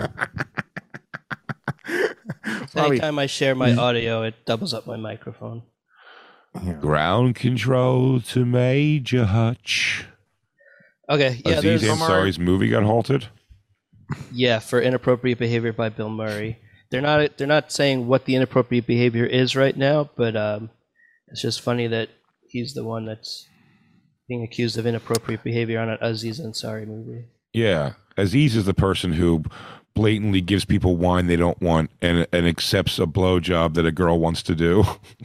Anytime I share my audio, it doubles up my microphone. Ground control to Major Hutch. Okay, yeah, Aziz there's Ansari's movie got halted. yeah for inappropriate behavior by Bill Murray. They're not they're not saying what the inappropriate behavior is right now, but um, it's just funny that he's the one that's being accused of inappropriate behavior on an Aziz Ansari movie. Yeah, Aziz is the person who blatantly gives people wine they don't want and and accepts a blowjob that a girl wants to do.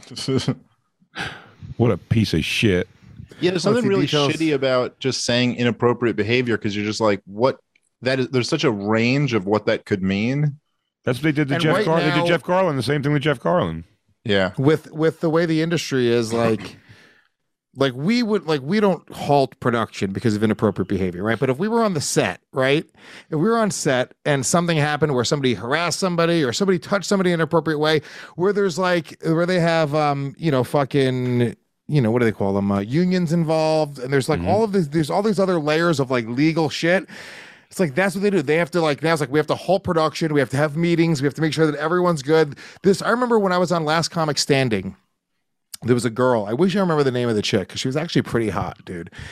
What a piece of shit. Yeah, there's Well, something if he really details- shitty about just saying inappropriate behavior because you're just like, what? That is, there's such a range of what that could mean. That's what they did to And Jeff right Garland. They now- did Jeff Garland. The same thing with Jeff Garland. Yeah. With with the way the industry is, like, like we would like we don't halt production because of inappropriate behavior, right? But if we were on the set, right? If we were on set and something happened where somebody harassed somebody or somebody touched somebody in an inappropriate way, where there's like where they have um, you know, fucking, you know, what do they call them? Uh, unions involved, and there's like all of this, there's all these other layers of like legal shit. It's like that's what they do. They have to like now it's like we have to halt production, we have to have meetings, we have to make sure that everyone's good. This I remember when I was on Last Comic Standing, there was a girl. I wish I remember the name of the chick because she was actually pretty hot, dude.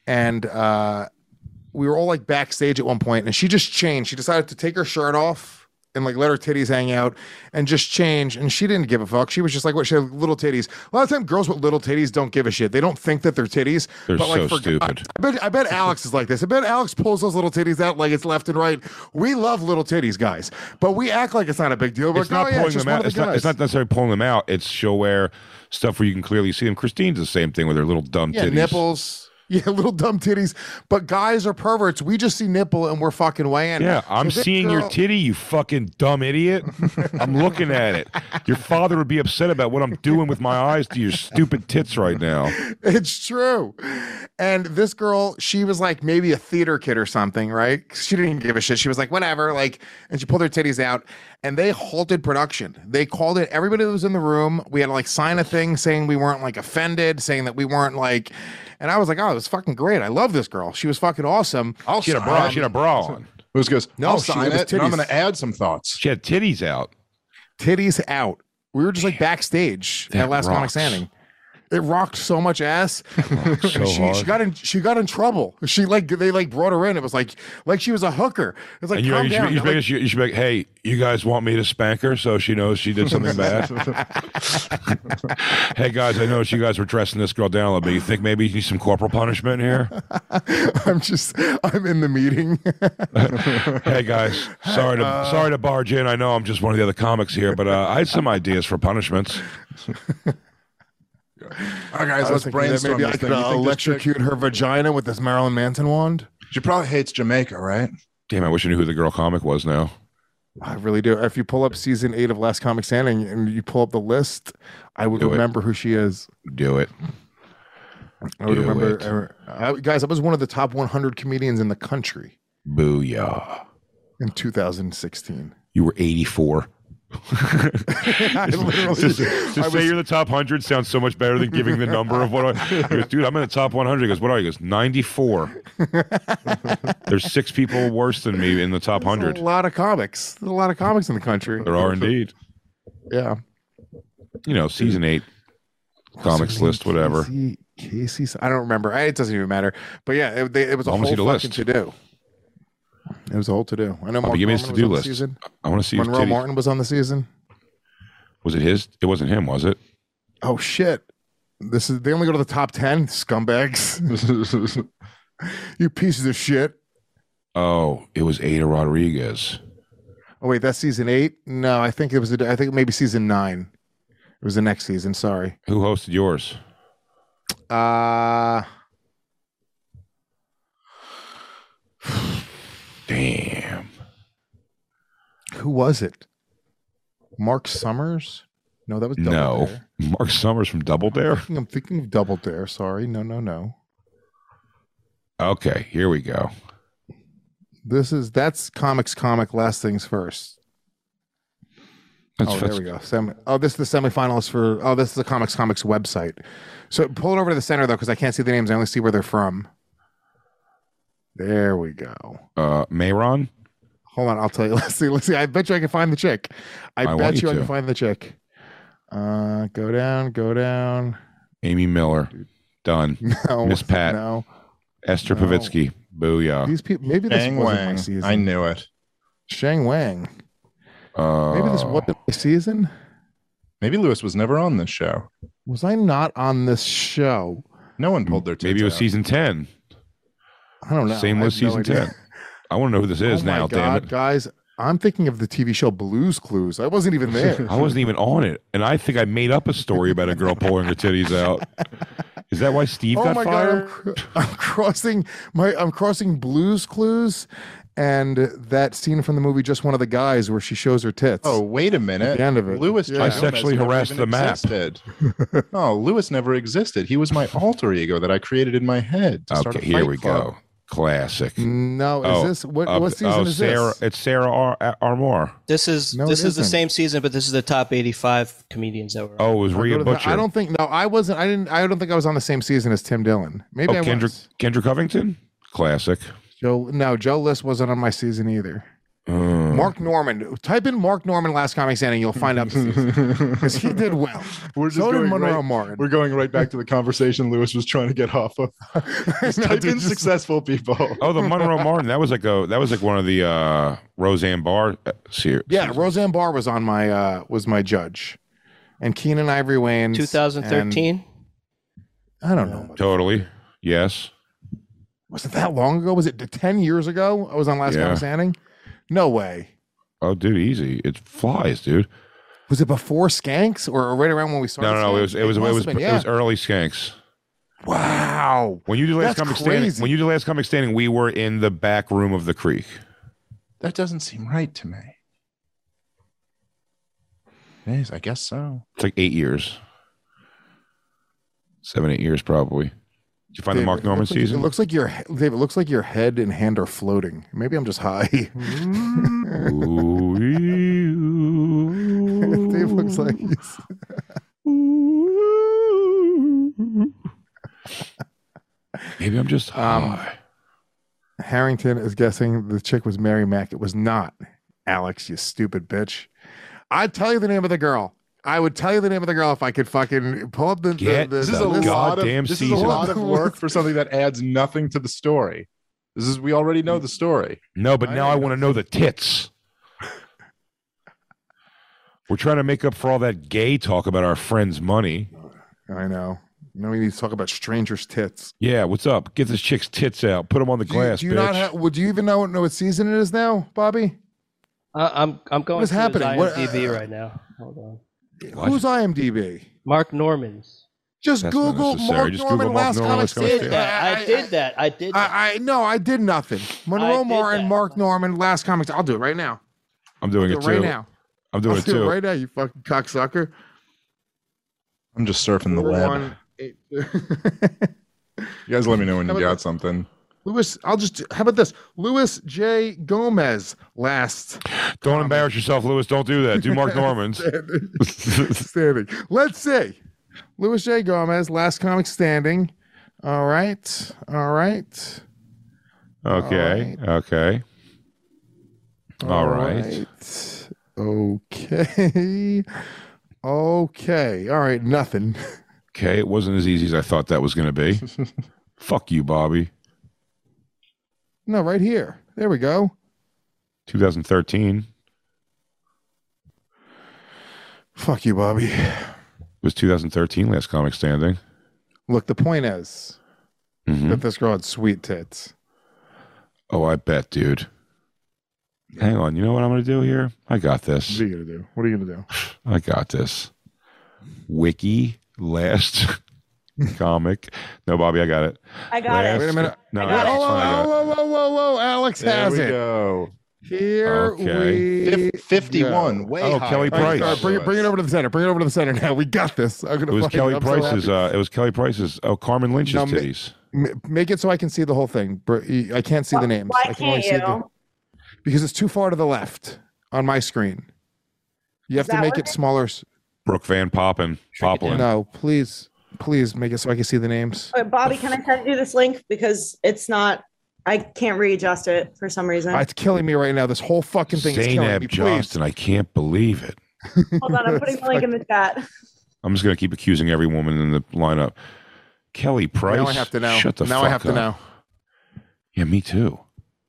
and uh, we were all like backstage at one point, and she just changed. She decided to take her shirt off and like let her titties hang out and just change. And she didn't give a fuck. She was just like, what? She had little titties. A lot of times girls with little titties don't give a shit. They don't think that they're titties. They're but like so for, stupid. I, I bet I bet Alex is like this. I bet Alex pulls those little titties out like it's left and right. We love little titties, guys, but we act like it's not a big deal. We're It's like, not oh, yeah, pulling it's just them one out. of It's the not, guys. it's not necessarily pulling them out. It's show wear stuff where you can clearly see them. Christine's the same thing with her little dumb Yeah, titties. nipples. Yeah, little dumb titties. But guys are perverts. We just see nipple and we're fucking weighing. Yeah, I'm So this seeing your girl- titty, you fucking dumb idiot. I'm looking at it. Your father would be upset about what I'm doing with my eyes to your stupid tits right now. It's true. And this girl, she was like maybe a theater kid or something, right? She didn't give a shit. She was like, whatever. Like, and she pulled her titties out and they halted production. They called it, everybody that was in the room, we had to like sign a thing saying we weren't like offended, saying that we weren't like, and I was like, oh, it was fucking great. I love this girl. She was fucking awesome. I'll She had a sign bra. it. She had a bra on. Who's goes? No, I'll she- sign it was it, and I'm titties. going to add some thoughts. She had titties out. Titties out. We were just like backstage That at Last Comic rocks. Standing. It rocked so much ass. so she, she hard. got in. She got in trouble. She like they like brought her in. It was like like she was a hooker. It was like And you, calm you, should, down. you, should Like- make, you should be like, hey, you guys want me to spank her so she knows she did something bad? Hey, guys, I noticed you guys were dressing this girl down a little bit. You think maybe you need some corporal punishment here? I'm just. I'm in the meeting. Hey, guys, sorry to Uh, sorry to barge in. I know I'm just one of the other comics here, but uh, I had some ideas for punishments. All right, guys, I was let's thinking that brainstorm maybe I this could thing. You uh, think this chick- electrocute her vagina with this Marilyn Manson wand. She probably hates Jamaica, right? Damn, I wish I knew who the girl comic was now. I really do. If you pull up season eight of Last Comic Standing and you pull up the list, I would Do it. remember who she is. Do it. I would Do remember. Uh, I- guys, I was one of the top one hundred comedians in the country Booyah. in two thousand sixteen. You were eighty-four. I literally- to, to I say was- you're the top one hundred sounds so much better than giving the number of what I. He goes, dude, I'm in the top one hundred. He goes, what are you? He goes, ninety-four. There's six people worse than me in the top one There's hundred. a lot of comics. There's a lot of comics in the country. There are indeed. Yeah. You know, season eight comics list, whatever. Casey, Casey, I don't remember. I, it doesn't even matter. But yeah, it, they, it was a I wanna whole see the fucking list. to do. It was a whole to do. I know. Oh, Mark but give me his Norman to-do was on the list. season. I want to see his Monroe titties. Martin was on the season. Was it his? It wasn't him, was it? Oh shit! This is they only go to the top ten. Scumbags. You pieces of shit. Oh, it was Ada Rodriguez. Oh wait, that's season eight. No, I think it was. I think maybe season nine. It was the next season. Sorry. Who hosted yours? Uh Damn. who was it? Mark Summers? No, that was Double No. Dare. Mark Summers from Double Dare? I'm thinking of Double Dare. Sorry. No, no, no. Okay, here we go. This is that's comics comic last things first. That's, oh, that's there we go. Semi, oh, this is the semifinalist for oh, this is the comics comics website. So pull it over to the center though, because I can't see the names. I only see where they're from. There we go. uh Mayron. Hold on, I'll tell you. Let's see. Let's see. I bet you I can find the chick. I, I want bet you you I to. can find the chick. Uh, go down, go down. Amy Miller. Done. No, Miss Pat. No, Esther No. Pavitsky. Booyah. these people. Maybe this Shang wasn't my Wang. season. I knew it. Shang Wang. Uh, Maybe this wasn't my season. Maybe Lewis was never on this show. Was I not on this show? No one pulled their tits Maybe it was out. season ten. I don't know. Same I list have no season idea. ten. I want to know who this is Oh my now, God, damn it. guys. I'm thinking of the T V show Blue's Clues. I wasn't even there. I wasn't even on it. And I think I made up a story about a girl pulling her titties out. Is that why Steve oh got my fired? God, I'm, cr- I'm crossing my I'm crossing Blue's Clues and that scene from the movie Just One of the Guys where she shows her tits. Oh, wait a minute. At the end of it. Lewis Yeah. I Gomez sexually never harassed even the map. existed. Oh, Lewis never existed. He was my alter ego that I created in my head. To start Okay, a here fight we club. go. Classic. No, is Oh, this what, uh, what season oh, is Sarah, this? It's Sarah Ar- Ar- Armour. This is No, this it is the isn't. same season, but this is the top eighty-five comedians that were. Oh, it was I'll go Rhea to the- Butcher. I don't think no, I wasn't I didn't I don't think I was on the same season as Tim Dillon. Maybe oh, I Kendrick, was. Kendrick Covington? Classic. Joe no, Joe List wasn't on my season either. Mark Norman. Type in Mark Norman last comic standing. You'll find out because he did well. We're just so did going Monroe right, Martin. We're going right back to the conversation Lewis was trying to get off of. Just type in just- successful people. Oh, the Monroe Martin. That was like a that was like one of the uh, Roseanne Barr uh, series. Yeah, Roseanne Barr was on my uh, was my judge, and Keenan Ivory Wayans. twenty thirteen. I don't know. Totally. Yes. Was it that long ago? Was it ten years ago? I was on Last Yeah. Comic Standing. No way. Oh, dude, easy. It flies, dude. Was it before Skanks or right around when we started? No, no, no. It was Skanks? it was it must was have been, it yeah. was early Skanks. Wow. When you did last That's comic standing, crazy. when you did last comic standing, we were in the back room of the creek. That doesn't seem right to me. Yes, I guess so. It's like eight years, seven, eight years probably. Did you find the David, Mark it Norman looks like- season? It looks like your David. It looks like your head and hand are floating. Maybe I'm just high. Dave looks like he's. Maybe I'm just Um, high. Harrington is guessing the chick was Mary Mack. It was not. Alex, you stupid bitch. I'd tell you the name of the girl. I would tell you the name of the girl if I could fucking pull up the. the, Get the, This is the a list. lot of goddamn this is a season. lot of work for something that adds nothing to the story. This is we already know the story. No, but I now I know. want to know the tits. We're trying to make up for all that gay talk about our friend's money. I know. Now we need to talk about strangers' tits. Yeah, what's up? Get this chick's tits out. Put them on the Do you, glass, do you bitch. not have? Would you even know, know what season it is now, Bobby? Uh, I'm I'm going What's to his happening? What, IMDb uh, right now. Hold on. What? Who's IMDb? Mark Norman's. Just That's not Google necessary. Mark Just Norman Google Mark last Norman, comic last comic standing. standing. Yeah, I, did that. I did that. I, I no, I did nothing. Monroe did Martin, that. Mark Norman, last comic. I'll do it right now. I'm doing I'll it do it right too. now. I'm doing I'll it do too. it right now. You fucking cocksucker. I'm just surfing the Four, web. one, eight- You guys let me know when How you about got that? something. Louis, I'll just. How about this? Louis J. Gomez last Don't embarrass yourself, Lewis. Don't do that. Do Mark Norman's. standing. Let's see. Louis J. Gomez, last comic standing. All right. All right. Okay. Okay. All right. Okay. Okay. All right. Nothing. Okay. It wasn't as easy as I thought that was going to be. Fuck you, Bobby. No, right here. There we go. twenty thirteen. Fuck you, Bobby. It was twenty thirteen last comic standing. Look, the point is Mhm. that this girl had sweet tits. Oh, I bet, dude. Hang on. You know what I'm going to do here? I got this. What are you gonna do? What are you gonna do? I got this. Wiki last comic. No, Bobby, I got it. I got Last- it. Wait a minute. No, I got that's it. Whoa, fine, I got whoa, it. whoa, whoa, whoa, whoa! Alex There has we it. go. Here Okay. we Fif- fifty-one. go. Way Oh, higher. Kelly All right, Price. all right, bring, it, bring it over to the center. Bring it over to the center now. We got this. I'm gonna It was fucking- Kelly I'm so Price's. happy. uh, it was Kelly Price's. Oh, Carmen Lynch's No, ma- titties. M- Make it so I can see the whole thing. Br- I can't see the names. Why I can only can't see the you? because it's too far to the left on my screen. You have Is to that make what it it- smaller. s- Brooke Van Poppen. Poplin. No, please, please make it so I can see the names. Wait, Bobby, can I send you this link because it's not? I can't readjust it for some reason. It's killing me right now. This whole fucking thing is killing Zainab me. Please. Johnston. I can't believe it. Hold on, I'm putting the link in the chat. I'm just going to keep accusing every woman in the lineup. Kelly Price. Now I have to know. Shut the now fuck I have to up. know. Yeah, me too.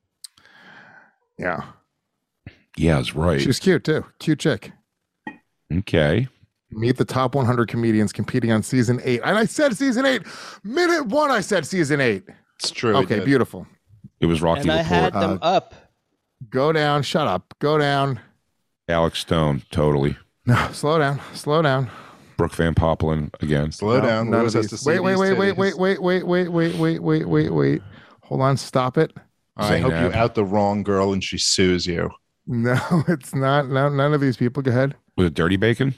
Yeah, Yeah, it's right. she was cute too. Cute chick. Okay. Meet the top one hundred comedians competing on season eight. And I said season eight. Minute one, I said season eight. It's true. we Okay, did. beautiful. It was Rocky And I Report. had them up. Go down. Shut up. Go down. Alex Stone. Totally. No, slow down. Slow down. Brooke Van Poplin again. Slow No, down. none Lewis of has these. to see Wait, wait, these wait, wait, titties. wait, wait, wait, wait, wait, wait, wait, wait, wait. Hold on. Stop it. I hope you Zainab. out the wrong girl and she sues you. No, it's not. No, none of these people. Go ahead. Was it Dirty Bacon?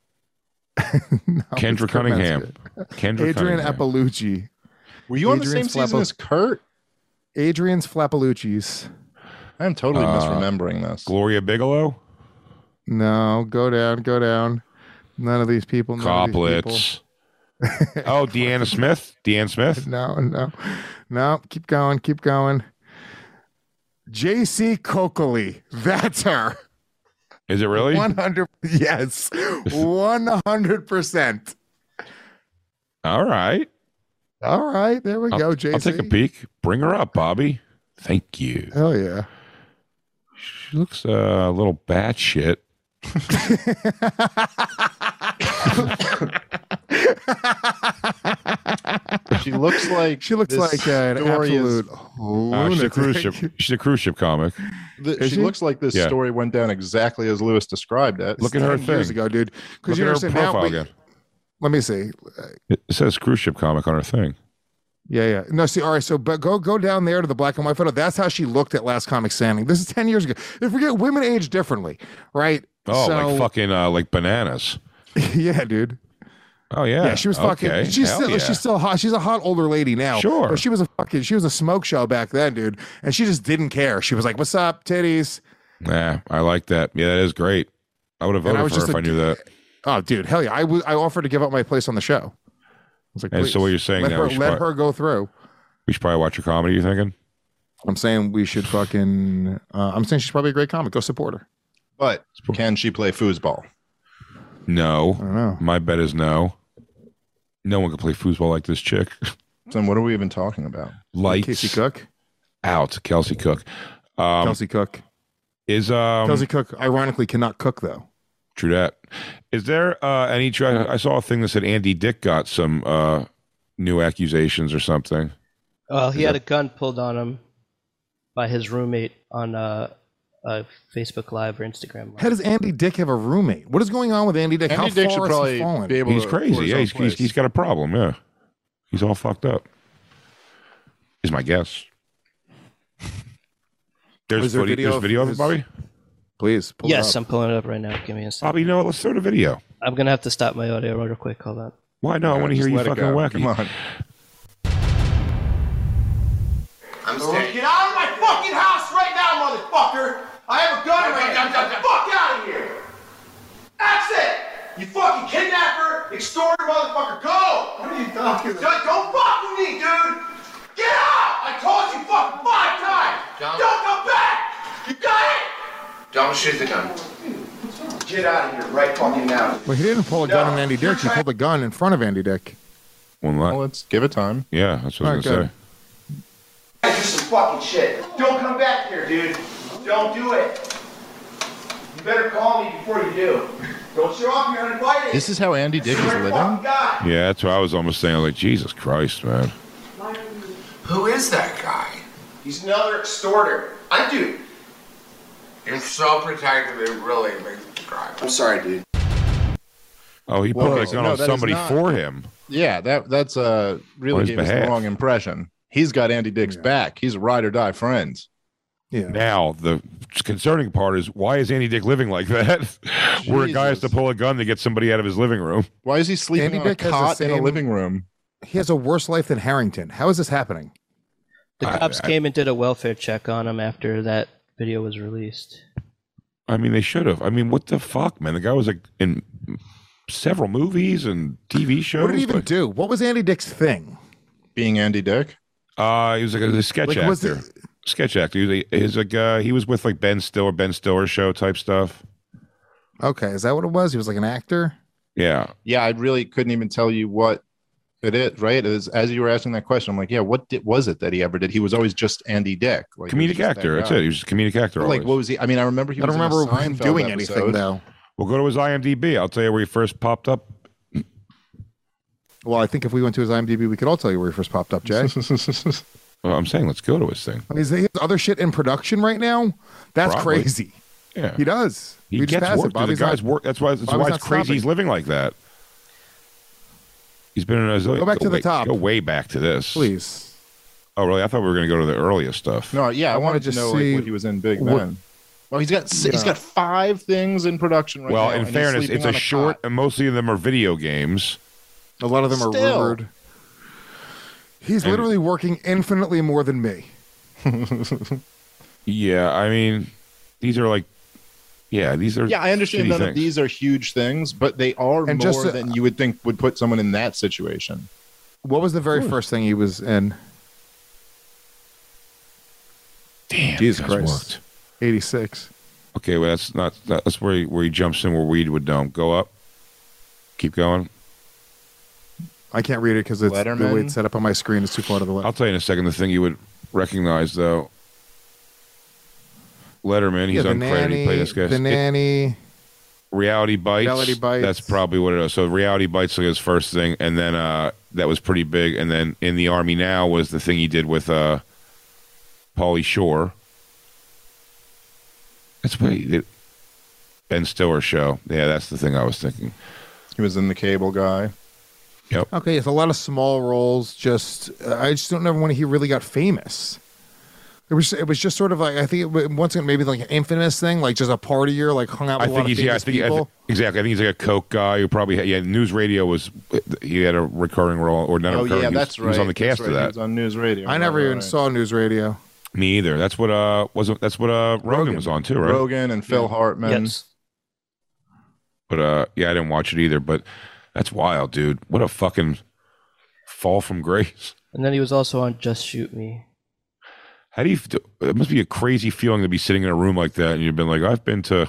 No, Kendra it's Kurt Cunningham. Metzger. Kendra Adrian Cunningham. Appalucci. Were you on the same Adrian's season Flappo- as Kurt? Adrian's Flappalucci's. I'm totally Uh, misremembering this. Gloria Bigelow? No, go down, go down. None of these people. None of these people. Coplitz. Oh, Deanna Smith? Deanne Smith? No, no, no. Keep going. Keep going. J C Coakley. That's her. Is it really? one hundred Yes. one hundred percent. All right. All right. There we I'll, go, J C. I'll take a peek. Bring her up, Bobby. Thank you. Hell yeah. She looks uh, a little batshit. She looks like she looks this like uh, an story absolute is- Uh, she's a cruise ship. She's a cruise ship comic. The, Is she, she? looks like this Yeah. story went down exactly as Lewis described it. Look at her ten years thing. ago, dude. Look Because at you her understand now. profile we- again. Let me see. It says cruise ship comic on her thing. Yeah, yeah. No, see, all right. So, but go go down there to the black and white photo. That's how she looked at Last Comic Standing. This is ten years ago. They forget women age differently, right? Oh, So- like fucking uh, like bananas. yeah, dude. Oh yeah. Yeah, she was fucking. Okay. She's Hell still. yeah. She's still hot. She's a hot older lady now. Sure. But she was a fucking. She was a smoke show back then, dude. And she just didn't care. She was like, "What's up, titties?" Nah, I like that. Yeah, that is great. I would have And I voted was for her just if I like- knew that. Oh, dude, hell yeah! I w- I offered to give up my place on the show. I was like, And please, so what you're saying let now? her, we should let probably, her go through. we should probably watch her comedy. You thinking? I'm saying we should fucking. Uh, I'm saying she's probably a great comic. Go support her. But can she play foosball? No. I don't know. My bet is no. No one can play foosball like this chick. Then what are we even talking about? Lights Casey Cook. out. Kelsey Cook. Um, Kelsey Cook. is um. Kelsey Cook, ironically, cannot cook though. True that. Is there uh, any? Tra- I saw a thing that said Andy Dick got some uh, new accusations or something. Well, he Is had that- a gun pulled on him by his roommate on uh, uh, Facebook Live or Instagram Live. How does Andy Dick have a roommate? What is going on with Andy Dick? Andy How Dick far should has probably he fallen? be able He's to crazy. afford his Yeah, own he's, he's, place. he's got a problem. Yeah, he's all fucked up. Is my guess. There's Is there footage- video there's of video of it, his- Bobby. Please. Pull Yes, it up. I'm pulling it up right now. Give me a second. Bobby, you know what? Let's throw the video. I'm gonna have to stop my audio real quick. Hold on. Why no? I want to hear Just you let it fucking go. wacky. Come on. I'm staying. Get out of my fucking house right now, motherfucker! I have a gun in my hand. Get the fuck out of here! That's it! You fucking kidnapper, extorter, motherfucker, go! What are you talking about? Don't, don't fuck with me, dude! Get out! I told you fucking five times! Don't. Don't come back! You got it? Don't shoot the gun. Get out of here right fucking now. Well, he didn't pull a gun No, on Andy you're Dick. He trying- pulled a gun in front of Andy Dick. Well, Well, not, let's give it time. yeah, that's what I was All gonna right, say. Do some fucking shit. Don't come back here, dude. Don't do it. You better call me before you do. Don't show up here uninvited. This is how Andy Dick is Swear to living? fucking God. Yeah, that's what I was almost saying. Like Jesus Christ, man. Who is that guy? He's another extorter. I do. You're so protective, it really makes me cry. I'm sorry, dude. Oh, he Well, put a gun no, on that is somebody not- for him. Yeah, that that's uh On really his gave us the behalf. wrong impression. He's got Andy Dick's Yeah. back. He's a ride or die friend. Yeah. Now, the concerning part is why is Andy Dick living like that? Where a guy has to Jesus. pull a gun to get somebody out of his living room. Why is he sleeping Andy on Dick a has the cot in a same- living room? He has a worse life than Harrington. How is this happening? The I- cops I- came and did a welfare check on him after that video was released. I mean, they should have. I mean, what the fuck, man? The guy was like in several movies and T V shows. What did he even but- do? What was Andy Dick's thing? Being Andy Dick? Uh, he was like a, a sketch Like, actor. was it- Sketch actor. He was, a, he was like uh, he was with like Ben Stiller, Ben Stiller show type stuff. Okay, is that what it was? He was like an actor? Yeah, Yeah, I really couldn't even tell you what it is, right? As, as you were asking that question, I'm like, yeah, what did, was it that he ever did? He was always just Andy Dick. Like, he was comedic just that actor. That's guy. it. He was just a comedic actor. But, like, always. what was he? I mean, I remember he I was don't in a remember him Seinfeld doing episode. anything though. Well, go to his IMDb. I'll tell you where he first popped up. Well, I think if we went to his IMDb, we could all tell you where he first popped up, Jay. Well, I'm saying let's go to his thing. I mean, he has other shit in production right now. That's Probably. crazy. Yeah, He does. he We just gets passed work. it. dude. The Bobby's guy's not- work. That's why. That's Bobby's why not it's crazy. stopping. He's living like that. He's been in a Go back to the way, top. Go way back to this, Please. Oh, really? I thought we were going to go to the earliest stuff. No, yeah, I, I wanna wanted to just know like, see what he was in Big what- Ben. Well, he's got s he's Yeah. got five things in production right well, now. in and he's fairness, sleeping it's a on short, cot. and mostly of them are video games. A lot of them are Still. rumored. He's And- literally working infinitely more than me. Yeah, I mean, these are like, yeah, these are. Yeah, I understand shitty none of things. these are huge things, but they are And more just, uh, than you would think would put someone in that situation. What was the very first thing he was in? Damn, Jesus you guys Christ. worked. eighty-six. Okay, well, that's not that's where he, where he jumps in where Weed would don't go up. Keep going. I can't read it because it's the Letterman? way it's set up on my screen is too far to the left. I'll tell you in a second the thing you would recognize though. Letterman, he's Yeah, the uncredited. nanny, He played this guy. the nanny. Reality Bites. Reality Bites. That's probably what it is. So Reality Bites was his first thing, and then uh, that was pretty big. And then In the Army Now was the thing he did with uh, Pauly Shore. That's what he did. Ben Stiller show. Yeah, that's the thing I was thinking. He was in The Cable Guy. Yep. Okay, it's a lot of small roles. Just uh, I just don't know when he really got famous. It was it was just sort of like I think it, was- once again maybe like an infamous thing, like just a partier, like hung out with I a think lot he's of yeah. I famous think I people. thi- exactly. I think he's like a coke guy who probably had, yeah. News Radio was he had a recurring role or not a Oh recurring. yeah, he was- that's he right. was on the That's cast right. of He that. was on News Radio. I never Right, even right. saw News Radio. Me either. That's what uh wasn't that's what uh Rogan, Rogan. was on too, right? Rogan and Phil Hartman. Yes. But uh yeah, I didn't watch it either. But that's wild, dude. What a fucking fall from grace. And then he was also on Just Shoot Me. How do you? f- It must be a crazy feeling to be sitting in a room like that, and you've been like, I've been to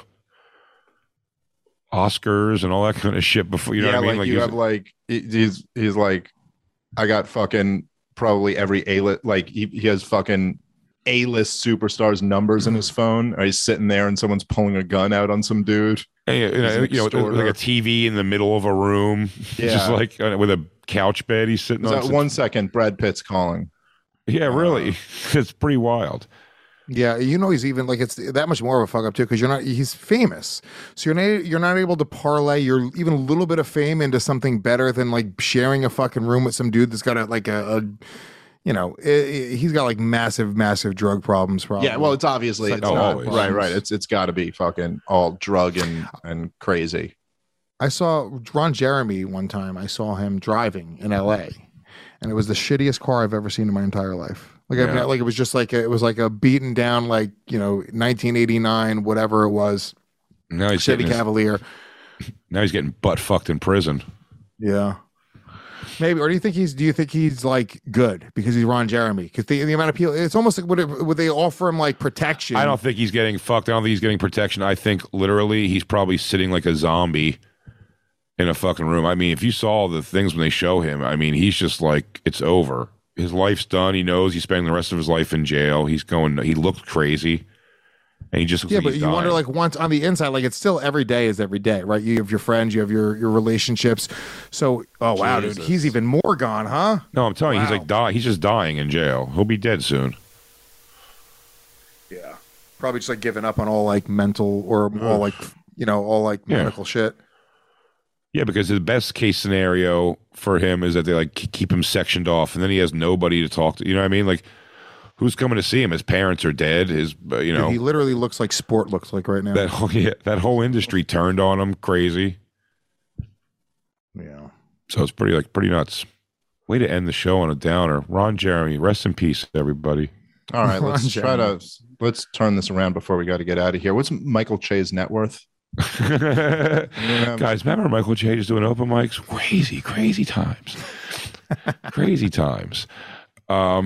Oscars and all that kind of shit before. You know yeah, what I mean? like you he's- have like he- he's he's like, I got fucking probably every A list. Like he, he has fucking A list superstars numbers in his phone. Or he's sitting there and someone's pulling a gun out on some dude. and, you know, He's an you know, with like extorter. a T V in the middle of a room, just Yeah. like uh, with a couch bed. He's sitting Is on. that some- one second? Brad Pitt's calling. Yeah, really. It's pretty wild. Yeah, you know he's even like it's that much more of a fuck up too because you're not he's famous, so you're not you're not able to parlay your even a little bit of fame into something better than like sharing a fucking room with some dude that's got a like a, a you know i i he's got like massive massive drug problems. Probably. Yeah, well, it's obviously It's it's like not, always. right, right. It's it's got to be fucking all drug and and crazy. I saw Ron Jeremy one time. I saw him driving in L A, and it was the shittiest car I've ever seen in my entire life. Like, I've Yeah. not- like it was just like a, it was like a beaten down, like you know, nineteen eighty-nine, whatever it was, Now he's Chevy getting his- Cavalier. now he's getting butt fucked in prison. Yeah, maybe. Or do you think he's? Do you think he's like good because he's Ron Jeremy? Because the, the amount of people, it's almost like would, it, would they offer him like protection? I don't think he's getting fucked. I don't think he's getting protection. I think literally he's probably sitting like a zombie in a fucking room. I mean, if you saw the things when they show him, I mean, he's just like, it's over. His life's done. He knows he's spending the rest of his life in jail. He's going, he looked crazy. And he just looks Yeah, like but he's you wonder, dying. like, once on the inside, like, it's still every day is every day, right? You have your friends, you have your your relationships. So, oh wow, dude, Jesus. he's even more gone, huh? No, I'm telling you, he's Wow. like dying. He's just dying in jail. He'll be dead soon. Yeah, probably just like giving up on all like mental or all like you know all like Yeah. medical shit. Yeah, because the best case scenario for him is that they like k- keep him sectioned off, and then he has nobody to talk to. You know what I mean? Like, who's coming to see him? His parents are dead. His, uh, you know, Dude, he literally looks like sport looks like right now. that whole yeah, that whole industry turned on him crazy. Yeah. So it's pretty like pretty nuts. Way to end the show on a downer. Ron Jeremy, rest in peace, everybody. All right, Ron let's try Jeremy. to let's turn this around before we got to get out of here. What's Michael Che's net worth? Guys, remember Michael J just doing open mics? Crazy, crazy times. Crazy times. Um,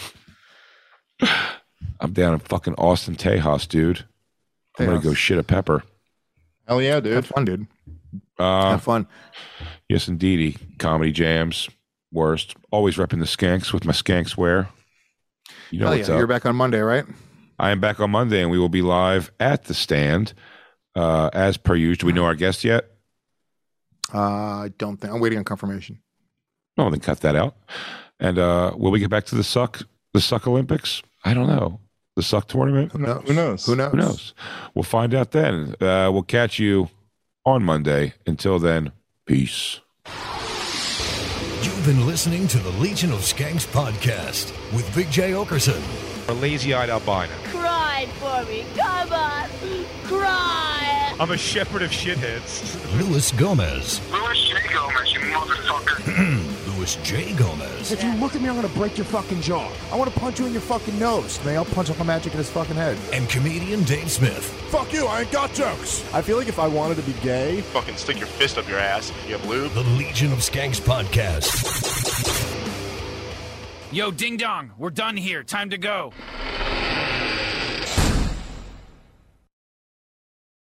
I'm down in fucking Austin, Tejas, dude. I'm gonna Tejas. go shit a pepper. Hell yeah, dude. Have fun, dude. Uh, Have fun. yes, indeedy. Comedy jams, worst. Always repping the skanks with my skanks wear. You know Hell what's yeah, up. you're back on Monday, right? I am back on Monday, and we will be live at the stand uh, as per usual. Do we know our guest yet? Uh, I don't think I'm waiting on confirmation. No, then cut that out. And uh, will we get back to the suck, the suck Olympics? I don't know. The suck tournament? Who knows? Who knows? Who knows? Who knows? We'll find out then. Uh, we'll catch you on Monday. Until then, peace. You've been listening to the Legion of Skanks podcast with Big J Okerson. A lazy-eyed albino. Cry for me. Come on. Cry. I'm a shepherd of shitheads. Louis Gomez. Louis J. Gomez, you motherfucker. Louis J. Gomez. If you look at me, I'm gonna break your fucking jaw. I want to punch you in your fucking nose. May I'll punch up a magic in his fucking head. And comedian Dave Smith. Fuck you, I ain't got jokes. I feel like if I wanted to be gay, Fucking stick your fist up your ass if you have lube. The Legion of Skanks podcast. Yo, ding dong, we're done here. Time to go.